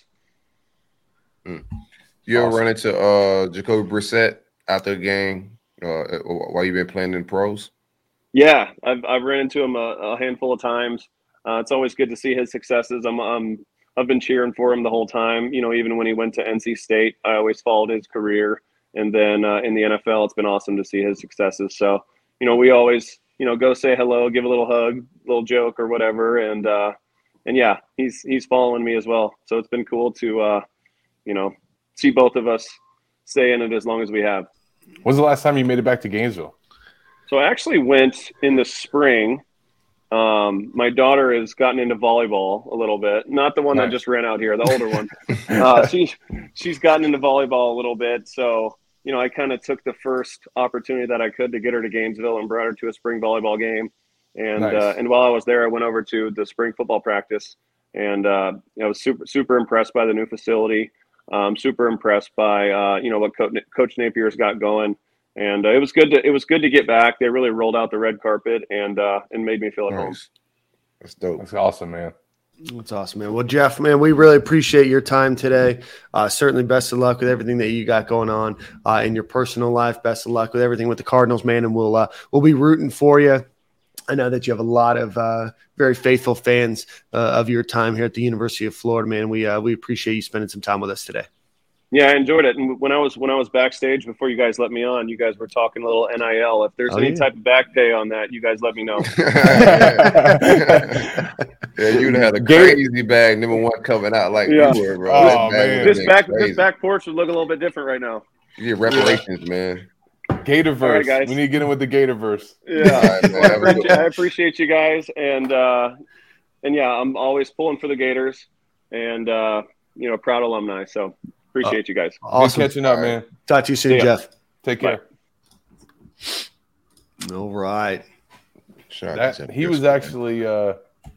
You ever Awesome. run into uh, Jacoby Brissett after a game uh, while you've been playing in pros? Yeah, I've I've ran into him a, a handful of times. Uh, it's always good to see his successes. I'm, um, I've been cheering for him the whole time. You know, even when he went to N C State, I always followed his career. And then uh, in the N F L, it's been awesome to see his successes. So, you know, we always, you know, go say hello, give a little hug, little joke or whatever. And, uh, and yeah, he's, he's following me as well. So it's been cool to, uh, you know, see both of us stay in it as long as we have. When's the last time you made it back to Gainesville? So I actually went in the spring. Um, my daughter has gotten into volleyball a little bit. Not the one nice. that just ran out here, the older one. Uh, she, she's gotten into volleyball a little bit. So, you know, I kind of took the first opportunity that I could to get her to Gainesville and brought her to a spring volleyball game. And nice. uh, and while I was there, I went over to the spring football practice. And uh, I was super, super impressed by the new facility. Um, super impressed by, uh, you know, what Co- Coach Napier's got going. And uh, it was good to it was good to get back. They really rolled out the red carpet and uh, and made me feel at nice. home. That's dope. That's awesome, man. That's awesome, man. Well, Jeff, man, we really appreciate your time today. Uh, certainly best of luck with everything that you got going on uh, in your personal life. Best of luck with everything with the Cardinals, man. And we'll uh, we'll be rooting for you. I know that you have a lot of uh, very faithful fans uh, of your time here at the University of Florida, man. We uh, we appreciate you spending some time with us today. Yeah, I enjoyed it. And when I was when I was backstage before you guys let me on, you guys were talking a little N I L. If there's oh, any yeah. type of back pay on that, you guys let me know. Yeah, you'd have had a crazy bag, number one coming out like yeah. you were, bro. Oh, this man. This back crazy. this back porch would look a little bit different right now. You get reparations, yeah. man. Gatorverse. Right, guys. We need to get in with the Gatorverse. Yeah, right, I, appreciate, I appreciate you guys, and uh, and yeah, I'm always pulling for the Gators, and uh, you know, proud alumni. So appreciate uh, you guys. Awesome Good catching up, man. Talk to you soon, Jeff. Take care. Bye. All right. That, he was actually uh,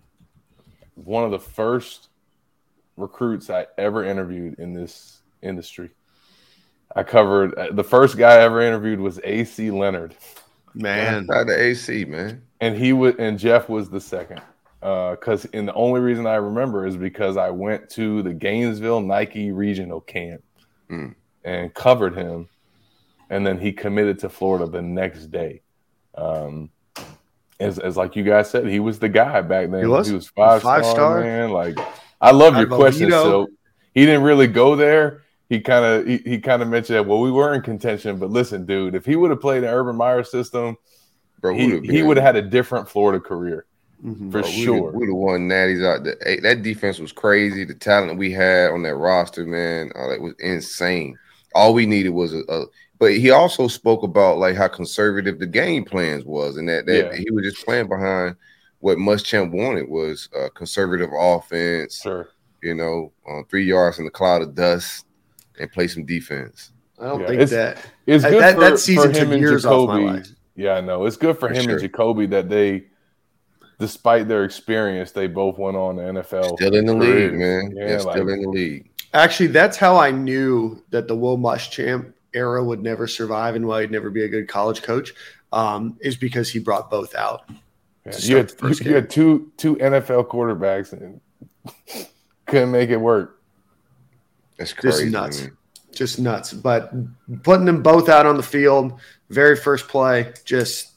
one of the first recruits I ever interviewed in this industry. I covered – the first guy I ever interviewed was A C Leonard. Man. Shout out to A C, man. And he was, and Jeff was the second. Because uh, – and the only reason I remember is because I went to the Gainesville Nike regional camp mm. and covered him. And then he committed to Florida the next day. Um, as, as like you guys said, he was the guy back then. He was? He was five, five star, star, man. Like, I love your question. So he didn't really go there. He kind of he, he kind of mentioned that, well, we were in contention, but listen, dude, if he would have played the Urban Meyer system, bro, he, he would have had a different Florida career mm-hmm. for bro, sure. We would have won natties out there. That defense was crazy. The talent we had on that roster, man, oh, that was insane. All we needed was a, a but he also spoke about like how conservative the game plans was, and that, that yeah. he was just playing behind what Muschamp wanted was a conservative offense. Sure. You know, uh, three yards in the cloud of dust. And play some defense. I don't yeah, think it's, that it's good that, for, that season for him took and years Jacoby. Off my life. Yeah, I know. It's good for, for him sure. and Jacoby that they, despite their experience, they both went on the N F L. Still in the careers. league, man. Yeah, yeah like, still in the league. Actually, that's how I knew that the Will Muschamp era would never survive and why he'd never be a good college coach um, is because he brought both out. Yeah, you, had, you, you had two two N F L quarterbacks and couldn't make it work. That's crazy. Just nuts. Man. Just nuts. But putting them both out on the field, very first play, just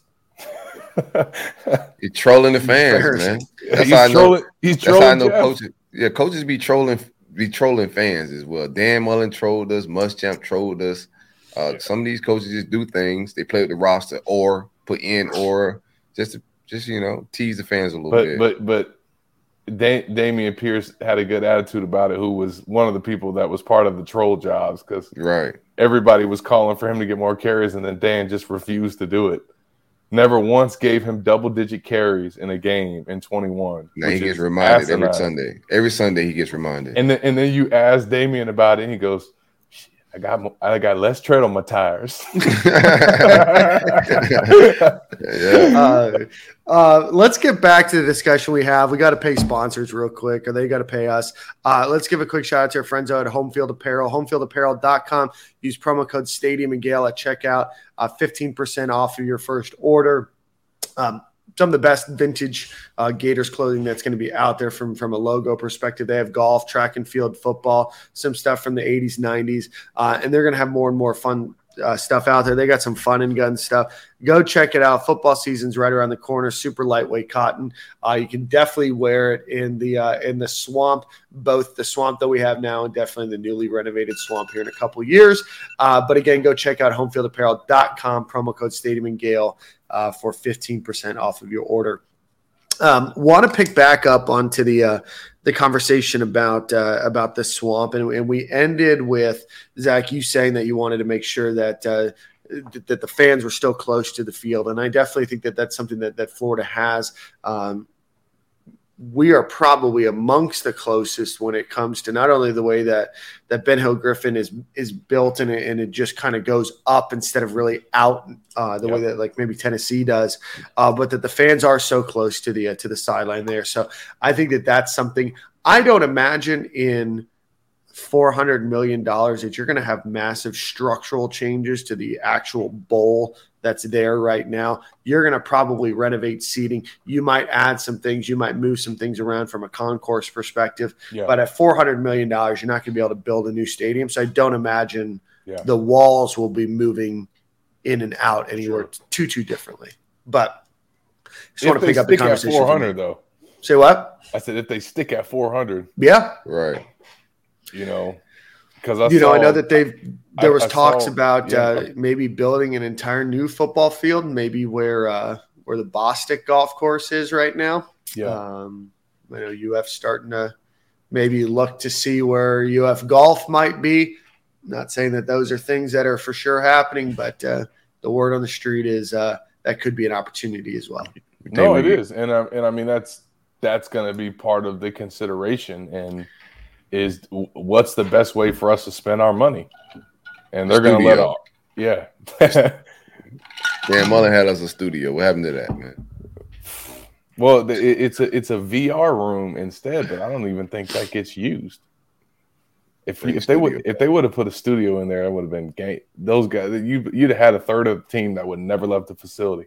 you're trolling the fans, man. That's he's how I know. Trolling, he's that's trolling how I know Jeff. coaches. Yeah, coaches be trolling, be trolling fans as well. Dan Mullen trolled us. Muschamp trolled us. Uh, yeah. Some of these coaches just do things. They play with the roster or put in or just to, just you know tease the fans a little but, bit. But but. Da- Damian Pierce had a good attitude about it, who was one of the people that was part of the troll jobs because right. everybody was calling for him to get more carries, and then Dan just refused to do it. Never once gave him double-digit carries in a game in twenty-one. Now he gets reminded asinine. every Sunday. Every Sunday he gets reminded. And then, and then you ask Damian about it, and he goes, I got I got less tread on my tires. yeah. uh, uh, let's get back to the discussion we have. We got to pay sponsors real quick, or they got to pay us. Uh, let's give a quick shout out to our friends out at Homefield Apparel, homefield apparel dot com. Use promo code Stadium and Gale at checkout, uh, fifteen percent off of your first order. Um, some of the best vintage uh, Gators clothing that's going to be out there from, from a logo perspective. They have golf, track and field, football, some stuff from the eighties, nineties, uh, and they're going to have more and more fun uh, stuff out there. They got some fun and gun stuff. Go check it out. Football season's right around the corner. Super lightweight cotton. Uh, you can definitely wear it in the uh, in the swamp, both the swamp that we have now and definitely the newly renovated swamp here in a couple years. Uh, but again, go check out home field apparel dot com, promo code Stadium and Gale uh, for fifteen percent off of your order. Um, want to pick back up onto the uh, the conversation about uh, about the swamp, and, and we ended with Zach, you saying that you wanted to make sure that uh, th- that the fans were still close to the field, and I definitely think that that's something that that Florida has. Um, we are probably amongst the closest when it comes to not only the way that that Ben Hill Griffin is is built and it, and it just kind of goes up instead of really out uh, the yep. way that like maybe Tennessee does, uh, but that the fans are so close to the uh, to the sideline there. So I think that that's something. I don't imagine in four hundred million dollars that you're going to have massive structural changes to the actual bowl that's there right now. You're going to probably renovate seating. You might add some things. You might move some things around from a concourse perspective. Yeah. But at four hundred million dollars, you're not going to be able to build a new stadium. So I don't imagine yeah. the walls will be moving in and out anywhere sure. too, too differently. But I just if want to pick up the conversation. four hundred, though. Say what? I said if they stick at four hundred. Yeah. Right. You know, because I you saw, know, I know that they've there was I, I talks saw, about yeah. uh, maybe building an entire new football field, maybe where uh, where the Bostic golf course is right now. Yeah, um, I know U F's starting to maybe look to see where U F golf might be. Not saying that those are things that are for sure happening, but uh, the word on the street is uh, that could be an opportunity as well. No, it is, and I, and I mean that's that's going to be part of the consideration and. Is what's the best way for us to spend our money, and they're going to let off. Yeah. Dan Mullen had us a studio. What happened to that, man? Well, it's a it's a V R room instead, but I don't even think that gets used. If if they would if they would have put a studio in there, it would have been game. Those guys, you you'd have had a third of the team that would never left the facility.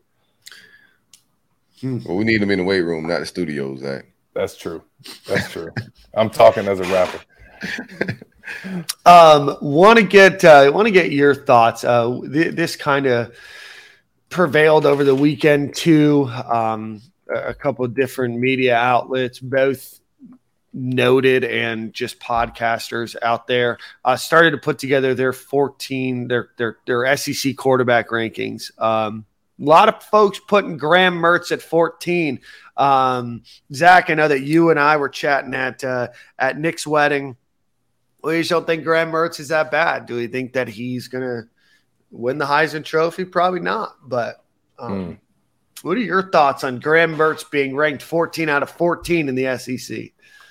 Well, we need them in the weight room, not the studio, Zach. That's true. That's true. I'm talking as a rapper. um, want to get uh, want to get your thoughts. Uh, th- this kind of prevailed over the weekend too. Um, a couple of different media outlets, both noted and just podcasters out there, uh, started to put together their fourteen their their their S E C quarterback rankings. Um, a lot of folks putting Graham Mertz at fourteen. Um, Zach, I know that you and I were chatting at uh, at Nick's wedding. We just don't think Graham Mertz is that bad. Do we think that he's going to win the Heisman Trophy? Probably not. But um, mm. what are your thoughts on Graham Mertz being ranked fourteen out of fourteen in the S E C?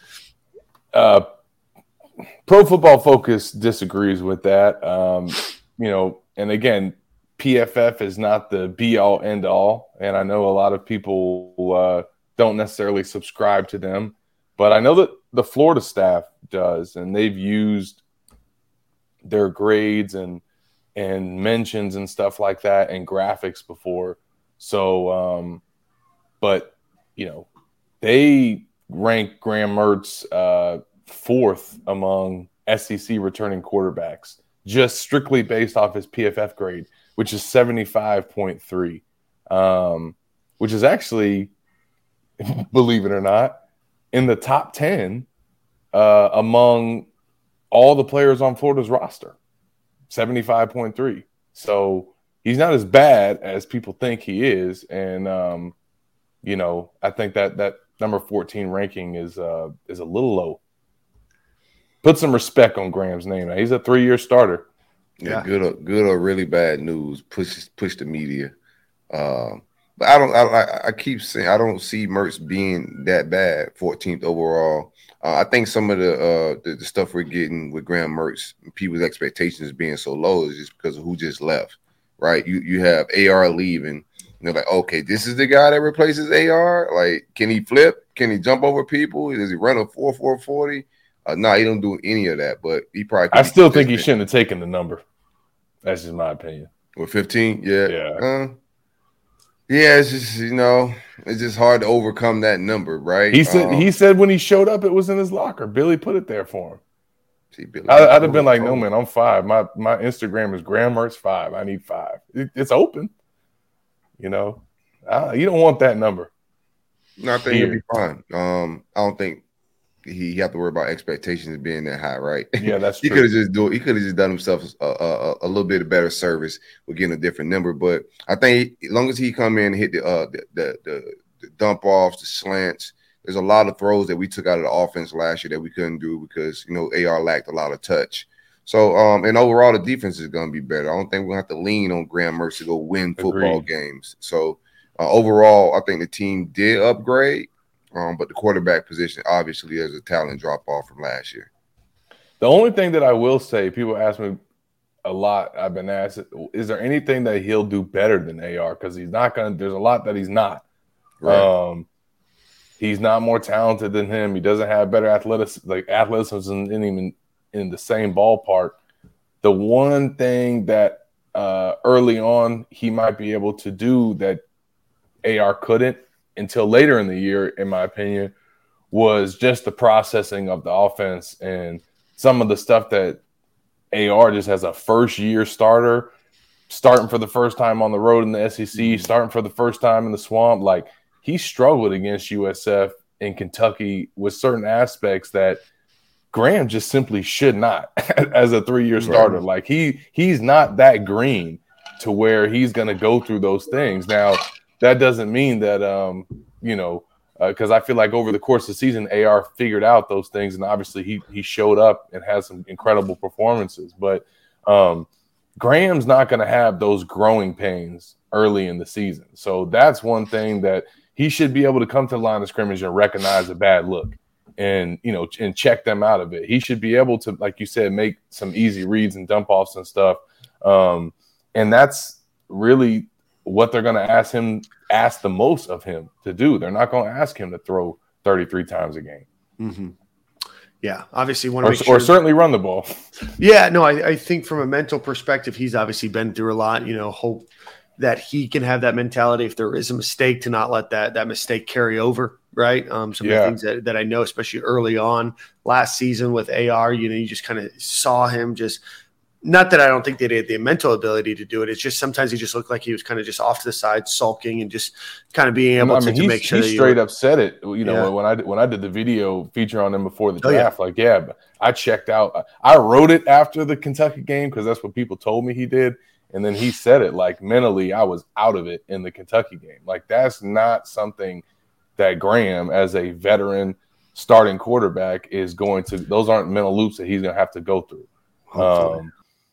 Uh, Pro Football Focus disagrees with that. Um, you know, and again, P F F is not the be-all, end-all, and I know a lot of people uh, don't necessarily subscribe to them, but I know that the Florida staff does, and they've used their grades and and mentions and stuff like that and graphics before. So, um, but, you know, they rank Graham Mertz uh, fourth among S E C returning quarterbacks, just strictly based off his P F F grade, which is seventy-five point three, um, which is actually, believe it or not, in the top ten uh, among all the players on Florida's roster, seventy-five point three. So he's not as bad as people think he is. And, um, you know, I think that that number fourteen ranking is uh, is a little low. Put some respect on Graham's name. He's a three-year starter. Yeah, yeah, good or good or really bad news. Push push the media. Um, but I don't. I, I keep saying I don't see Mertz being that bad. fourteenth overall. Uh, I think some of the, uh, the the stuff we're getting with Graham Mertz, people's expectations being so low, is just because of who just left. Right? You you have A R leaving. And they're like, okay, this is the guy that replaces A R. Like, can he flip? Can he jump over people? Does he run a four four forty? Uh, no, nah, he don't do any of that, but he probably. I still think he shouldn't have taken the number. That's just my opinion. With fifteen, yeah, yeah, uh, yeah. It's just, you know, it's just hard to overcome that number, right? He said um, he said when he showed up, it was in his locker. Billy put it there for him. See, Billy, I, I'd have been like, no, man, I'm five. My my Instagram is Graham Mertz five. I need five. It, it's open. You know, uh, you don't want that number. No, I think Here. He'll be fine. Um, I don't think he, he have to worry about expectations being that high, right? Yeah, that's he true. could have just do. He could have just done himself a, a, a little bit of better service with getting a different number. But I think as long as he come in and hit the uh the the, the, the dump offs, the slants. There's a lot of throws that we took out of the offense last year that we couldn't do because, you know, A R lacked a lot of touch. So, um, and overall, the defense is going to be better. I don't think we're going to have to lean on Graham Mertz to go win football Agreed. games. So, uh, overall, I think the team did upgrade, um, but the quarterback position, obviously, there's a talent drop-off from last year. The only thing that I will say, people ask me a lot, I've been asked, is there anything that he'll do better than A R? Because he's not going to – there's a lot that he's not. Right. Um, He's not more talented than him. He doesn't have better athleticism. Like athleticism isn't even in the same ballpark. The one thing that uh, early on he might be able to do that A R couldn't until later in the year, in my opinion, was just the processing of the offense and some of the stuff that A R just as a first-year starter, starting for the first time on the road in the S E C, starting for the first time in the swamp, like – he struggled against U S F in Kentucky with certain aspects that Graham just simply should not as a three-year starter. Right. Like he he's not that green to where he's going to go through those things. Now, that doesn't mean that, um, you know, because uh, I feel like over the course of the season, A R figured out those things, and obviously he he showed up and had some incredible performances. But um, Graham's not going to have those growing pains early in the season. So that's one thing that – he should be able to come to the line of scrimmage and recognize a bad look and, you know, and check them out of it. He should be able to, like you said, make some easy reads and dump offs and stuff. Um, and that's really what they're going to ask him, ask the most of him to do. They're not going to ask him to throw thirty-three times a game. Mm-hmm. Yeah, obviously want to or, make sure. Or certainly run the ball. Yeah, no, I, I think from a mental perspective, he's obviously been through a lot, you know, hope that he can have that mentality if there is a mistake to not let that that mistake carry over, right? Um, some yeah. of the things that, that I know, especially early on last season with A R, you know, you just kind of saw him just – not that I don't think they had the mental ability to do it. It's just sometimes he just looked like he was kind of just off to the side, sulking and just kind of being able I mean, to, to make sure he that straight you up said it. You know, yeah. when I when I did the video feature on him before the oh, draft, yeah. like, yeah, but I checked out. I wrote it after the Kentucky game because that's what people told me he did. And then he said it like mentally, I was out of it in the Kentucky game. Like that's not something that Graham, as a veteran starting quarterback, is going to. Those aren't mental loops that he's going to have to go through. Um,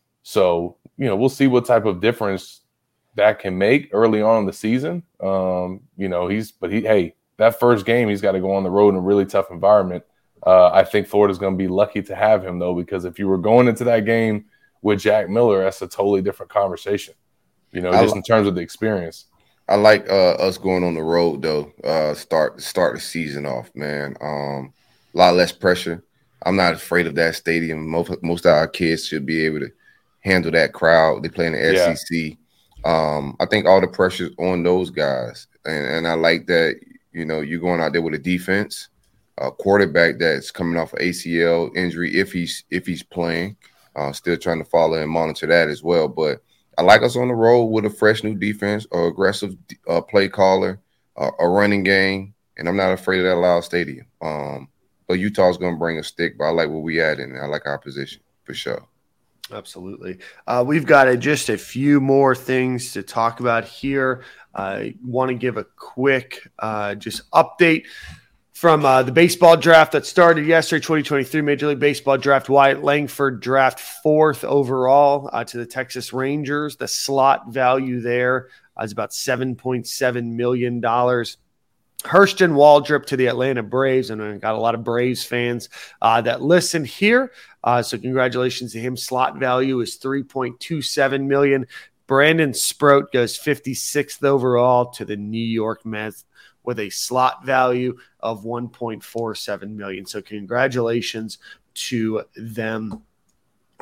so you know, we'll see what type of difference that can make early on in the season. Um, you know, he's but he hey, that first game he's got to go on the road in a really tough environment. Uh, I think Florida's going to be lucky to have him though, because if you were going into that game with Jack Miller, that's a totally different conversation, you know, just like, in terms of the experience. I like uh, us going on the road, though, uh, start start the season off, man. Um, a lot less pressure. I'm not afraid of that stadium. Most, most of our kids should be able to handle that crowd. They play in the yeah. S E C. Um, I think all the pressure's on those guys. And, and I like that, you know, you're going out there with a defense, a quarterback that's coming off an A C L injury if he's if he's playing. Uh, still trying to follow and monitor that as well. But I like us on the road with a fresh new defense, or aggressive uh, play caller, uh, a running game, and I'm not afraid of that loud stadium. Um, but Utah's going to bring a stick, but I like where we at, and I like our position for sure. Absolutely. Uh, we've got a, just a few more things to talk about here. I want to give a quick uh, just update from uh, the baseball draft that started yesterday, twenty twenty-three Major League Baseball draft. Wyatt Langford draft fourth overall uh, to the Texas Rangers. The slot value there uh, is about seven point seven million dollars. Hurston Waldrop to the Atlanta Braves, and I got a lot of Braves fans uh, that listen here. Uh, so congratulations to him. Slot value is three point two seven million dollars. Brandon Sproat goes fifty-sixth overall to the New York Mets with a slot value of one point four seven million dollars. So congratulations to them.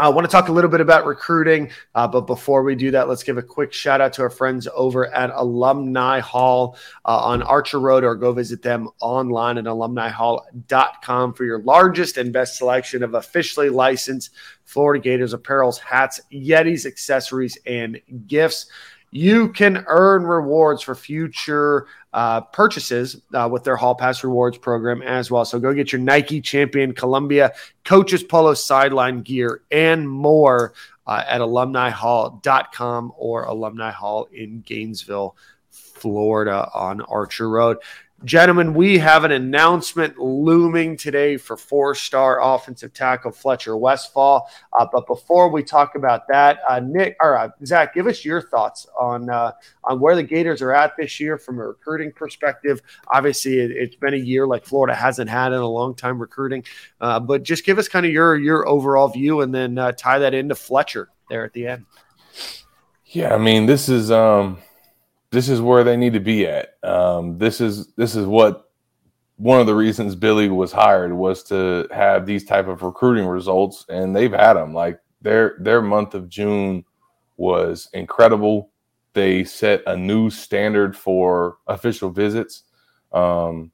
I want to talk a little bit about recruiting, uh, but before we do that, let's give a quick shout out to our friends over at Alumni Hall uh, on Archer Road, or go visit them online at alumni hall dot com for your largest and best selection of officially licensed Florida Gators apparels, hats, Yetis, accessories, and gifts. You can earn rewards for future uh, purchases uh, with their Hall Pass Rewards program as well. So go get your Nike Champion, Columbia, Coaches Polo, sideline gear, and more uh, at alumni hall dot com or Alumni Hall in Gainesville, Florida on Archer Road. Gentlemen, we have an announcement looming today for four-star offensive tackle Fletcher Westphal. Uh, but before we talk about that, uh, Nick or uh, Zach, give us your thoughts on uh, on where the Gators are at this year from a recruiting perspective. Obviously, it, it's been a year like Florida hasn't had in a long time recruiting, uh, but just give us kind of your your overall view, and then uh, tie that into Fletcher there at the end. Yeah, I mean, this is um. This is where they need to be at. Um, this is this is what one of the reasons Billy was hired was to have these type of recruiting results, and they've had them. Like their their month of June was incredible. They set a new standard for official visits. Um,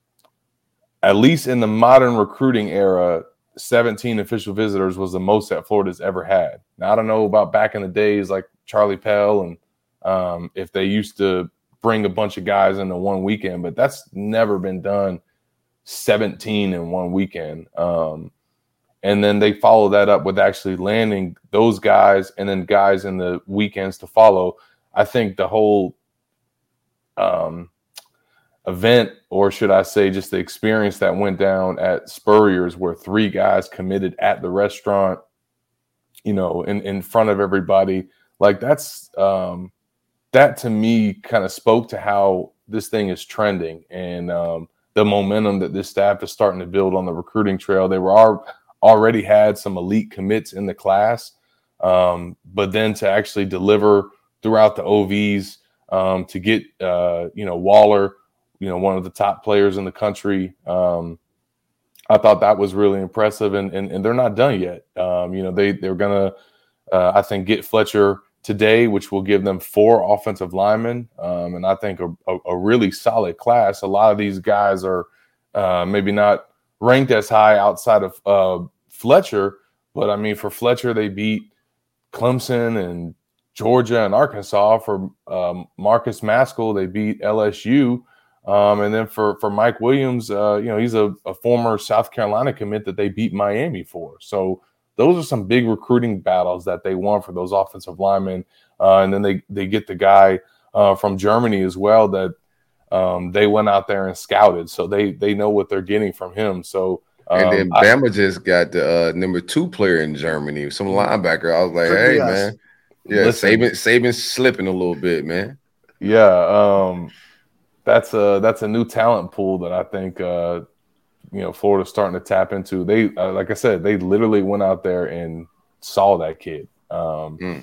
at least in the modern recruiting era, seventeen official visitors was the most that Florida's ever had. Now I don't know about back in the days like Charlie Pell and Um, if they used to bring a bunch of guys into one weekend, but that's never been done seventeen in one weekend. Um, and then they follow that up with actually landing those guys and then guys in the weekends to follow. I think the whole um, event, or should I say just the experience that went down at Spurrier's, where three guys committed at the restaurant, you know, in, in front of everybody, like that's um, – that to me kind of spoke to how this thing is trending and um, the momentum that this staff is starting to build on the recruiting trail. They were al- already had some elite commits in the class, um, but then to actually deliver throughout the O Vs, um, to get, uh, you know, Waller, you know, one of the top players in the country. Um, I thought that was really impressive, and and, and they're not done yet. Um, you know, they, they're going to, uh, I think, get Fletcher today, which will give them four offensive linemen, um, and I think a, a, a really solid class. A lot of these guys are uh, maybe not ranked as high outside of uh, Fletcher, but I mean, for Fletcher, they beat Clemson and Georgia and Arkansas. For um, Marcus Maskell, they beat L S U, um, and then for for Mike Williams, uh, you know, he's a, a former South Carolina commit that they beat Miami for. So those are some big recruiting battles that they won for those offensive linemen. Uh, and then they, they get the guy uh, from Germany as well that um, they went out there and scouted. So they they know what they're getting from him. So um, And then Bama I, just got the uh, number two player in Germany, some linebacker. I was like, hey, yes. man. Yeah, Saban, Saban's slipping a little bit, man. Yeah, um, that's, a, that's a new talent pool that I think uh, – you know, Florida's starting to tap into. They, uh, like I said, they literally went out there and saw that kid. Um, mm.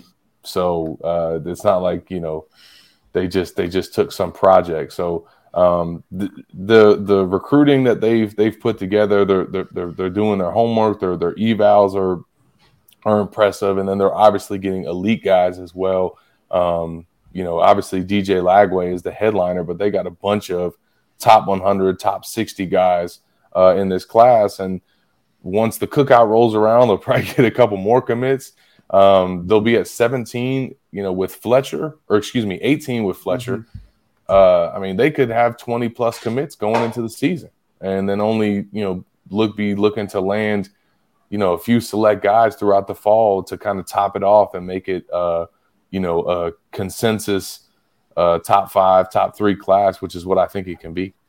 So uh, it's not like, you know, they just they just took some project. So um, the, the the recruiting that they've they've put together, they're they're they're, they're doing their homework. Their their evals are are impressive, and then they're obviously getting elite guys as well. Um, you know, obviously D J Lagway is the headliner, but they got a bunch of top one hundred, top sixty guys Uh, in this class, and once the cookout rolls around, they'll probably get a couple more commits. Um, they'll be at seventeen, you know, with Fletcher, or excuse me, eighteen with Fletcher. Mm-hmm. Uh, I mean, they could have twenty plus commits going into the season, and then only, you know, look be looking to land, you know, a few select guys throughout the fall to kind of top it off and make it, uh, you know, a consensus uh, top five, top three class, which is what I think it can be.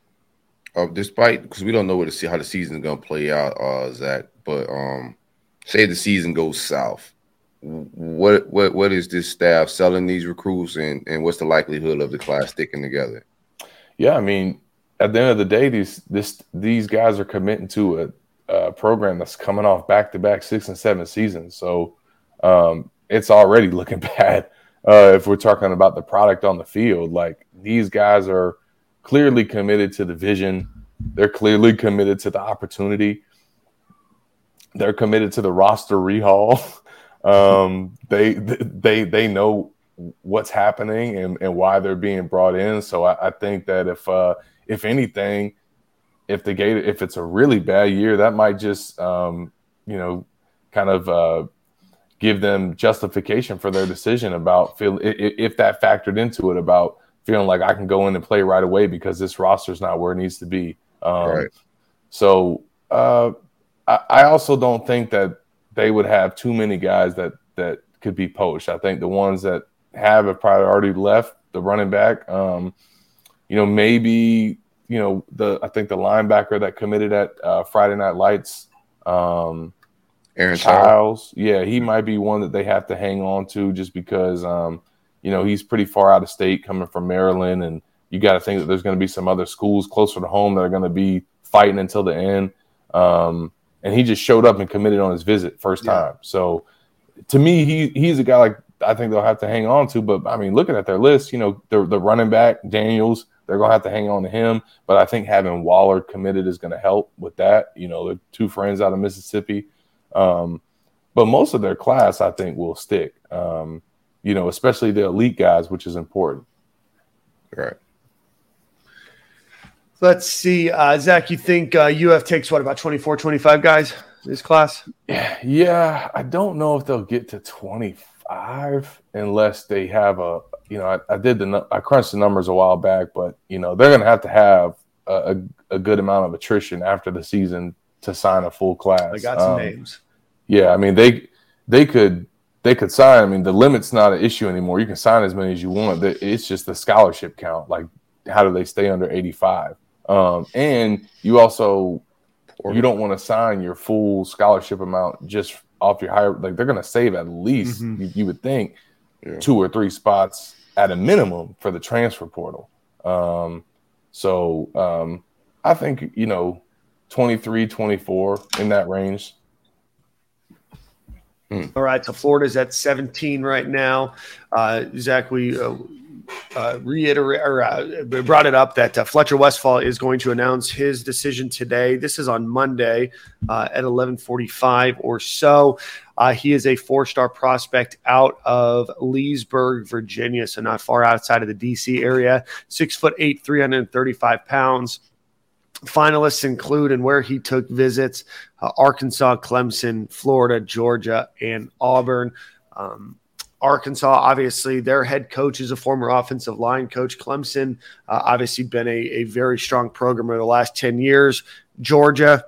Uh, despite, because we don't know what to see how the season is going to play out, uh, Zach. But um, say the season goes south, what what what is this staff selling these recruits, and, and what's the likelihood of the class sticking together? Yeah, I mean, at the end of the day, these this these guys are committing to a, a program that's coming off back to back six and seven seasons, so um, it's already looking bad. Uh, if we're talking about the product on the field, like these guys are clearly committed to the vision. They're clearly committed to the opportunity. they're committed to the roster rehaul. um, they they they know what's happening and, and why they're being brought in. So I, I think that if uh, if anything, if the Gator, if it's a really bad year, that might just um, you know kind of uh, give them justification for their decision about feel if, if that factored into it about feeling like I can go in and play right away because this roster's not where it needs to be. Um, right. So uh, I, I also don't think that they would have too many guys that that could be poached. I think the ones that have a priority left, the running back, um, you know, maybe, you know, the I think the linebacker that committed at uh, Friday Night Lights, um, Aaron Childs, yeah, he might be one that they have to hang on to just because, um, you know, he's pretty far out of state coming from Maryland, and you got to think that there's going to be some other schools closer to home that are going to be fighting until the end. Um, and he just showed up and committed on his visit first Yeah. time. So to me, he he's a guy like I think they'll have to hang on to. But I mean, looking at their list, you know, the the running back Daniels, they're gonna have to hang on to him. But I think having Waller committed is gonna help with that. You know, they're two friends out of Mississippi. Um, but most of their class, I think, will stick. Um, you know, especially the elite guys, which is important. Right. Let's see. Uh, Zach, you think uh, U F takes what, about twenty-four, twenty-five guys this class? Yeah, yeah. I don't know if they'll get to twenty-five unless they have a, you know, I, I did the, I crunched the numbers a while back, but, you know, they're going to have to have a, a, a good amount of attrition after the season to sign a full class. I got some um, names. Yeah, I mean, they, they could, they could sign. I mean, the limit's not an issue anymore. You can sign as many as you want. It's just the scholarship count. Like, how do they stay under eighty-five? Um, and you also you don't want to sign your full scholarship amount just off your higher. Like they're going to save at least Mm-hmm. you, you would think Yeah. two or three spots at a minimum for the transfer portal. Um, so um, I think you know twenty-three, twenty-four in that range. All right, so Florida's at seventeen right now. Uh, Zach, we uh, uh, reiterate or uh, brought it up that uh, Fletcher Westphal is going to announce his decision today. This is on Monday uh, at eleven forty-five or so. Uh, he is a four-star prospect out of Leesburg, Virginia, so not far outside of the D C area. Six foot eight, three hundred thirty-five pounds. Finalists include and where he took visits, uh, Arkansas, Clemson, Florida, Georgia, and Auburn. Um, Arkansas, obviously, their head coach is a former offensive line coach. Clemson, uh, obviously been a, a very strong program over the last ten years. Georgia,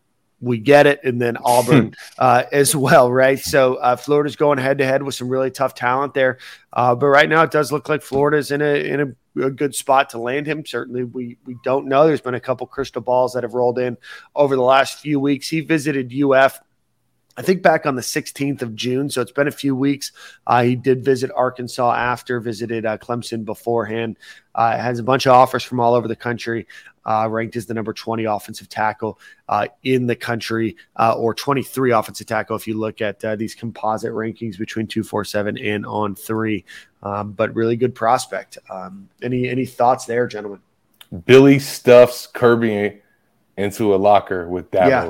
we get it. And then Auburn uh, as well, right? So uh, Florida's going head-to-head with some really tough talent there. Uh, but right now it does look like Florida's in a in a a good spot to land him. Certainly we we don't know. There's been a couple crystal balls that have rolled in over the last few weeks. He visited U F, I think, back on the sixteenth of June. So it's been a few weeks. Uh, he did visit Arkansas after, visited uh, Clemson beforehand. Uh, has a bunch of offers from all over the country. Uh, ranked as the number twenty offensive tackle uh, in the country, uh, or twenty-three offensive tackle if you look at uh, these composite rankings between two forty-seven and on three. Um, but really good prospect. Um, any any thoughts there, gentlemen? Billy stuffs Kirby into a locker with Dabo. Yeah.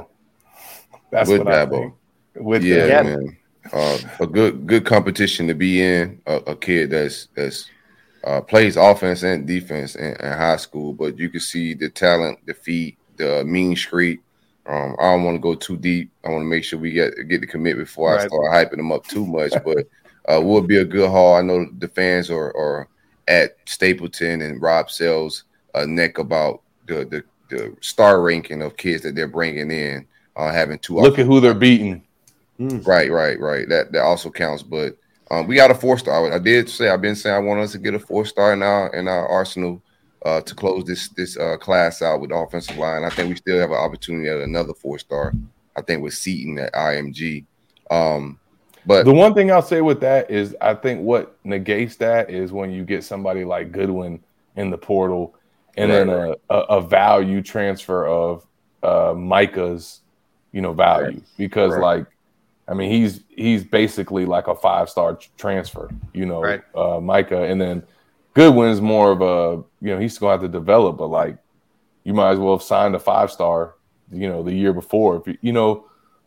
That's With what I Dabo. think. With Yeah, Yeah. man. Uh, a good good competition to be in. A, a kid that's that's uh, plays offense and defense in, in high school, but you can see the talent, the feet, the mean streak. Um, I don't want to go too deep. I want to make sure we get get the commit before I Right. start hyping them up too much. But uh, will be a good haul. I know the fans are, are at Stapleton and Rob Sells' uh, neck about the, the the star ranking of kids that they're bringing in. Uh, having two. Look at who they're beating. Right, right, right. That that also counts. But um, we got a four star. I did say I've been saying I want us to get a four star in our in our arsenal uh, to close this this uh, class out with the offensive line. I think we still have an opportunity at another four star. I think with Seaton at I M G. Um, but The one thing I'll say with that is I think what negates that is when you get somebody like Goodwin in the portal and Right, then right. a, a, a value transfer of uh, Micah's, you know, value Right. because Right. like, I mean, he's he's basically like a five-star tr- transfer, you know, Right. uh, Micah. And then Goodwin's more of a, you know, he's going to have to develop, but like you might as well have signed a five-star, you know, the year before. If you, you know,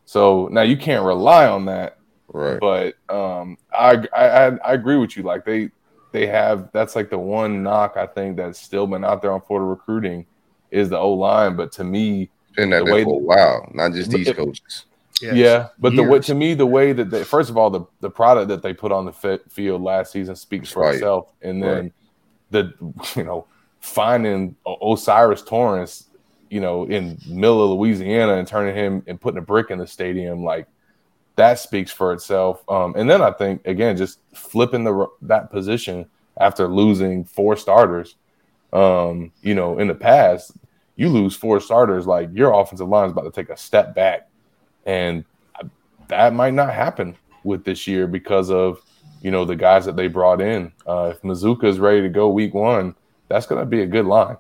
So now you can't rely on that. Right. But um, I, I I agree with you. Like they they have that's like the one knock I think that's still been out there on Florida recruiting is the O line. But to me, been that the way for a while, not just these it, coaches. Yes. Yeah, but Years. the way to me the way that they first of all the the product that they put on the fit, field last season speaks for right. itself, and then right. the you know finding Osiris Torrance, you know, in middle of Louisiana and turning him and putting a brick in the stadium, like that speaks for itself. Um, and then I think again, just flipping the that position after losing four starters, um, you know, in the past, you lose four starters, like your offensive line is about to take a step back, and that might not happen with this year because of you know the guys that they brought in. Uh, if Mazuka is ready to go week one, that's going to be a good line.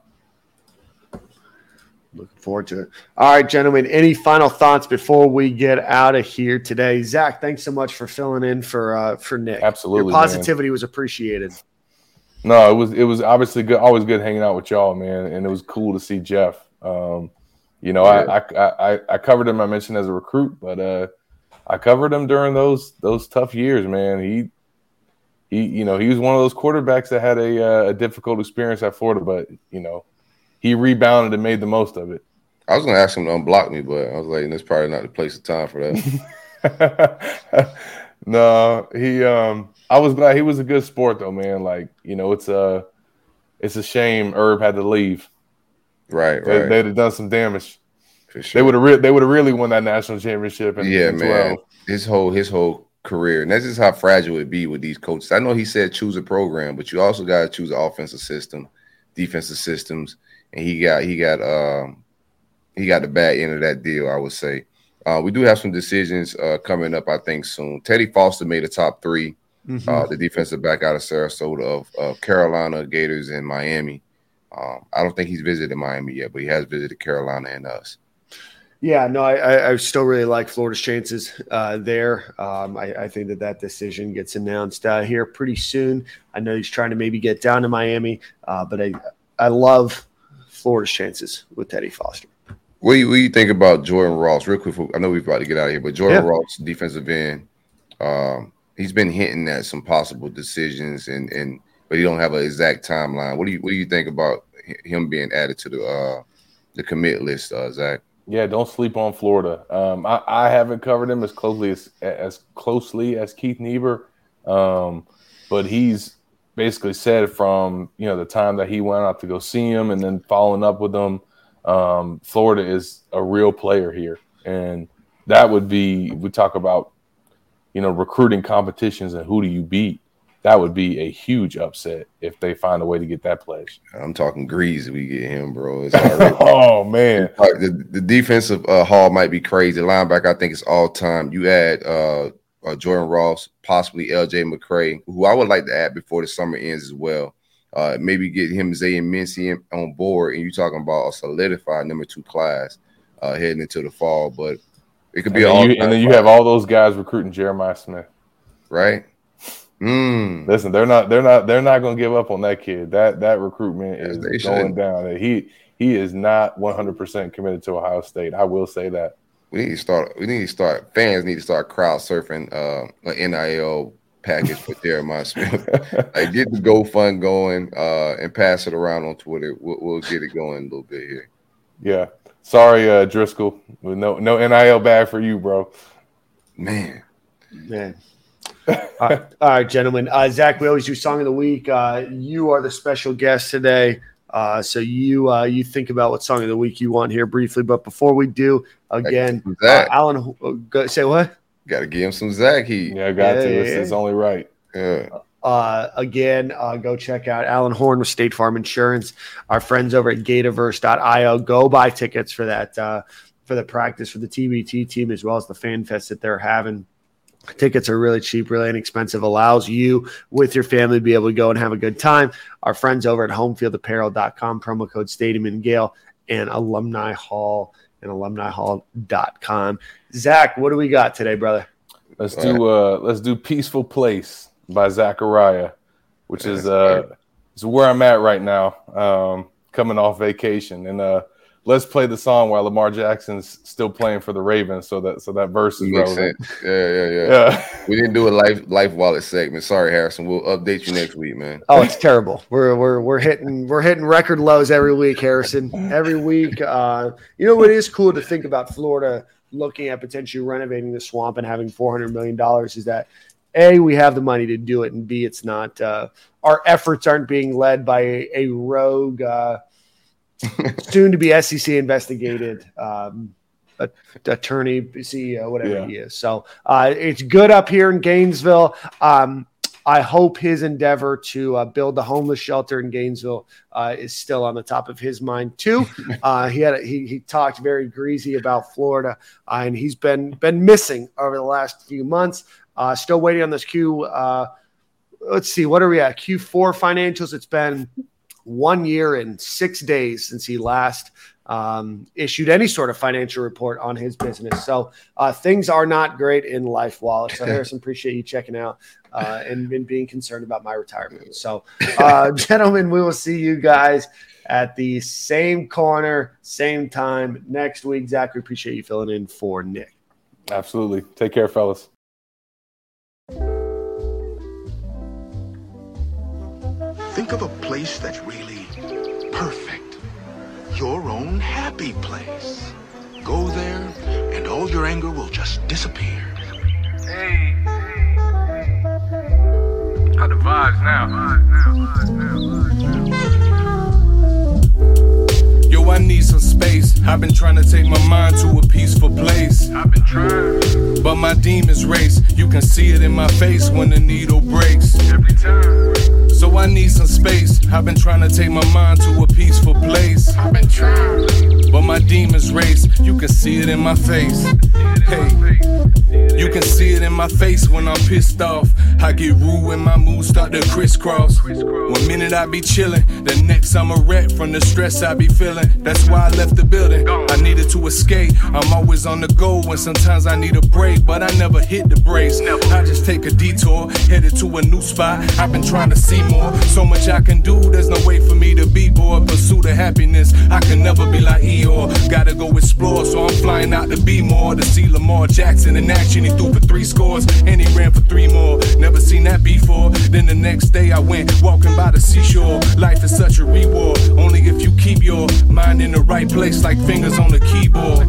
Looking forward to it. All right, gentlemen, any final thoughts before we get out of here today? Zach, thanks so much for filling in for uh, for Nick. Absolutely, your positivity man. was appreciated. No, it was it was obviously good. Always good hanging out with y'all, man, and it was cool to see Jeff. Um, you know, yeah. I, I I I covered him. I mentioned as a recruit, but uh, I covered him during those those tough years, man. He he you know he was one of those quarterbacks that had a uh, a difficult experience at Florida, but you know. He rebounded and made the most of it. I was going to ask him to unblock me, but I was like, that's probably not the place or time for that. no, he. Um, I was glad he was a good sport, though, man. Like, you know, it's a, it's a shame Herb had to leave. Right, they, right. They'd have done some damage. For sure. They would have. Re- they would have really won that national championship. In, yeah, in man. His whole his whole career, and that's just how fragile it be with these coaches. I know he said choose a program, but you also got to choose an offensive system, defensive systems. And he got he got um, he got the bad end of that deal, I would say. Uh, we do have some decisions uh, coming up, I think, soon. Teddy Foster made a top three, mm-hmm. uh, the defensive back out of Sarasota, of, of Carolina, Gators, and Miami. Um, I don't think he's visited Miami yet, but he has visited Carolina and us. Yeah, no, I, I still really like Florida's chances uh, there. Um, I, I think that that decision gets announced uh, here pretty soon. I know he's trying to maybe get down to Miami, uh, but I I love – Florida's chances with Teddy Foster. What do you, what do you think about Jordan Ross? Real quick, I know we're about to get out of here, but Jordan yeah. Ross, defensive end, um, he's been hinting at some possible decisions, and and but he don't have an exact timeline. What do you what do you think about him being added to the uh, the commit list, uh, Zach? Yeah, don't sleep on Florida. Um, I, I haven't covered him as closely as as closely as Keith Niebuhr, um, but he's basically said from, you know, the time that he went out to go see him and then following up with him, um, Florida is a real player here. And that would be, we talk about, you know, recruiting competitions and who do you beat. That would be a huge upset if they find a way to get that pledge. I'm talking Grease if we get him, bro. It's already, oh, man. The, the defensive uh, haul might be crazy. Linebacker, I think it's all time. You add uh, – Uh, Jordan Ross, possibly L J McCray, who I would like to add before the summer ends as well. Uh, maybe get him, Zay and Mincy on board, and you're talking about a solidified number two class uh, heading into the fall. But it could be and all. Then you, and then you have all those guys recruiting Jeremiah Smith, right? Mm. Listen, they're not, they're not, they're not going to give up on that kid. That that recruitment yes, is going down. He he is not one hundred percent committed to Ohio State. I will say that. We need to start. We need to start. Fans need to start crowd surfing uh, an N I L package for Jeremiah Smith. Like, get the GoFund going uh, and pass it around on Twitter. We'll, we'll get it going a little bit here. Yeah. Sorry, uh, Driscoll. No, no N I L bag for you, bro. Man, man. all, right, all right, gentlemen. Uh, Zach, we always do song of the week. Uh, you are the special guest today. Uh, so you uh, you think about what song of the week you want here briefly, but before we do, again, uh, Alan, uh, go, say what? Got to give him some Zach heat. Yeah, I got yeah, to. Yeah, it's, yeah. it's only right. Yeah. Uh, again, uh, go check out Alan Horn with State Farm Insurance. Our friends over at Gatorverse dot io. Go buy tickets for that uh, for the practice for the T B T team as well as the Fan Fest that they're having. Tickets are really cheap, really inexpensive, allows you with your family to be able to go and have a good time. Our friends over at homefield apparel dot com, promo code Stadium and Gale, and Alumni Hall and alumni hall dot com. Zach, what do we got today, brother? Let's do uh let's do Peaceful Place by Zachariah, which is uh is where I'm at right now, um, coming off vacation. And uh let's play the song while Lamar Jackson's still playing for the Ravens, so that so that verse is Makes relevant. sense. Yeah, yeah, yeah, Yeah. We didn't do a life life wallet segment. Sorry, Harrison. We'll update you next week, man. Oh, it's terrible. We're we're we're hitting we're hitting record lows every week, Harrison. Every week. Uh, you know what is cool to think about Florida looking at potentially renovating the swamp and having four hundred million dollars is that A, we have the money to do it, and B, it's not uh, our efforts aren't being led by a, a rogue, uh, soon to be S E C investigated um, a, attorney, C E O, whatever Yeah. he is. So uh, it's good up here in Gainesville. Um, I hope his endeavor to uh, build the homeless shelter in Gainesville uh, is still on the top of his mind too. Uh, he had a, he he talked very greasy about Florida, uh, and he's been been missing over the last few months. Uh, still waiting on this Q. Uh, let's see, what are we at? Q four financials. It's been one year and six days since he last um, issued any sort of financial report on his business. So uh, things are not great in Life Wallet. So Harrison, appreciate you checking out uh, and, and being concerned about my retirement. So uh, gentlemen, we will see you guys at the same corner, same time next week. Zach, we appreciate you filling in for Nick. Absolutely. Take care, fellas. Think of a place that's really perfect. Your own happy place. Go there, and all your anger will just disappear. Hey, hey, hey. Got the vibes now. Vibes now, vibes now, vibes now. Yo, I need some space. I've been trying to take my mind to a peaceful place. I've been trying. But my demons race. You can see it in my face when the needle breaks. Every time. So I need some space. I've been trying to take my mind to a peaceful place. I've been trying. But my demons race. You can see it in my face. Hey, you can see it in my face when I'm pissed off. I get rude when my mood start to crisscross. One minute I be chillin', the next I'm a wreck from the stress I be feeling. That's why I left the building. I needed to escape. I'm always on the go and sometimes I need a break, but I never hit the brakes. I just take a detour, headed to a new spot. I've been trying to see more. So much I can do, there's no way for me to be bored. Pursue the happiness, I can never be like Eeyore. Gotta go explore, so I'm flying out to be more. To see Lamar Jackson in action, he threw for three scores and he ran for three more. Never seen that before. Then the next day I went walking by the seashore. Life is such a reward, only if you keep your mind in the right place, like fingers on the keyboard.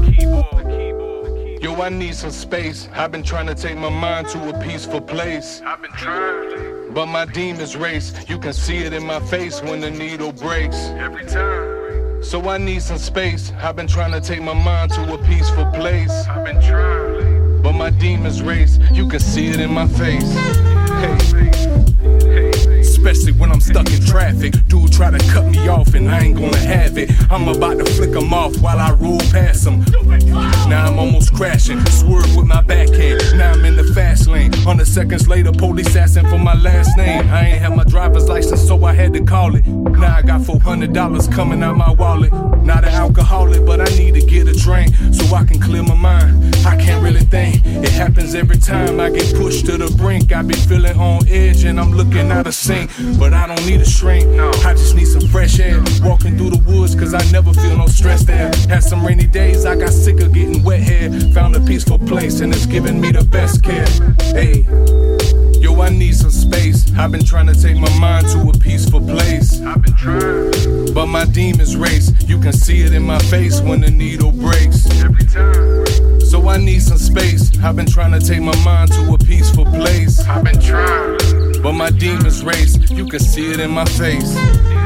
Yo, I need some space. I've been trying to take my mind to a peaceful place. I've been trying. But my demons race. You can see it in my face when the needle breaks. Every time. So I need some space. I've been trying to take my mind to a peaceful place. I've been trying. But my demons race. You can see it in my face. Hey. Especially when I'm stuck in traffic. Dude try to cut me off and I ain't gonna have it. I'm about to flick him off while I roll past him. Now I'm almost crashing. Swerve with my backhand. Now I'm in the fast lane. Hundred seconds later, police asking for my last name. I ain't have my driver's license, so I had to call it. Now I got four hundred dollars coming out my wallet. Not an alcoholic, but I need to get a drink so I can clear my mind. I can't really think. It happens every time I get pushed to the brink. I be feeling on edge and I'm looking out of sync. But I don't need a shrink. I just need some fresh air. Walking through the woods cause I never feel no stress there. Had some rainy days, I got sick of getting wet hair. Found a peaceful place and it's giving me the best care. Hey, yo, I need some space. I've been trying to take my mind to a peaceful place. I've been trying. But my demons race. You can see it in my face when the needle breaks. Every time. So I need some space. I've been trying to take my mind to a peaceful place. I've been trying. But my demons race. You can see it in my face.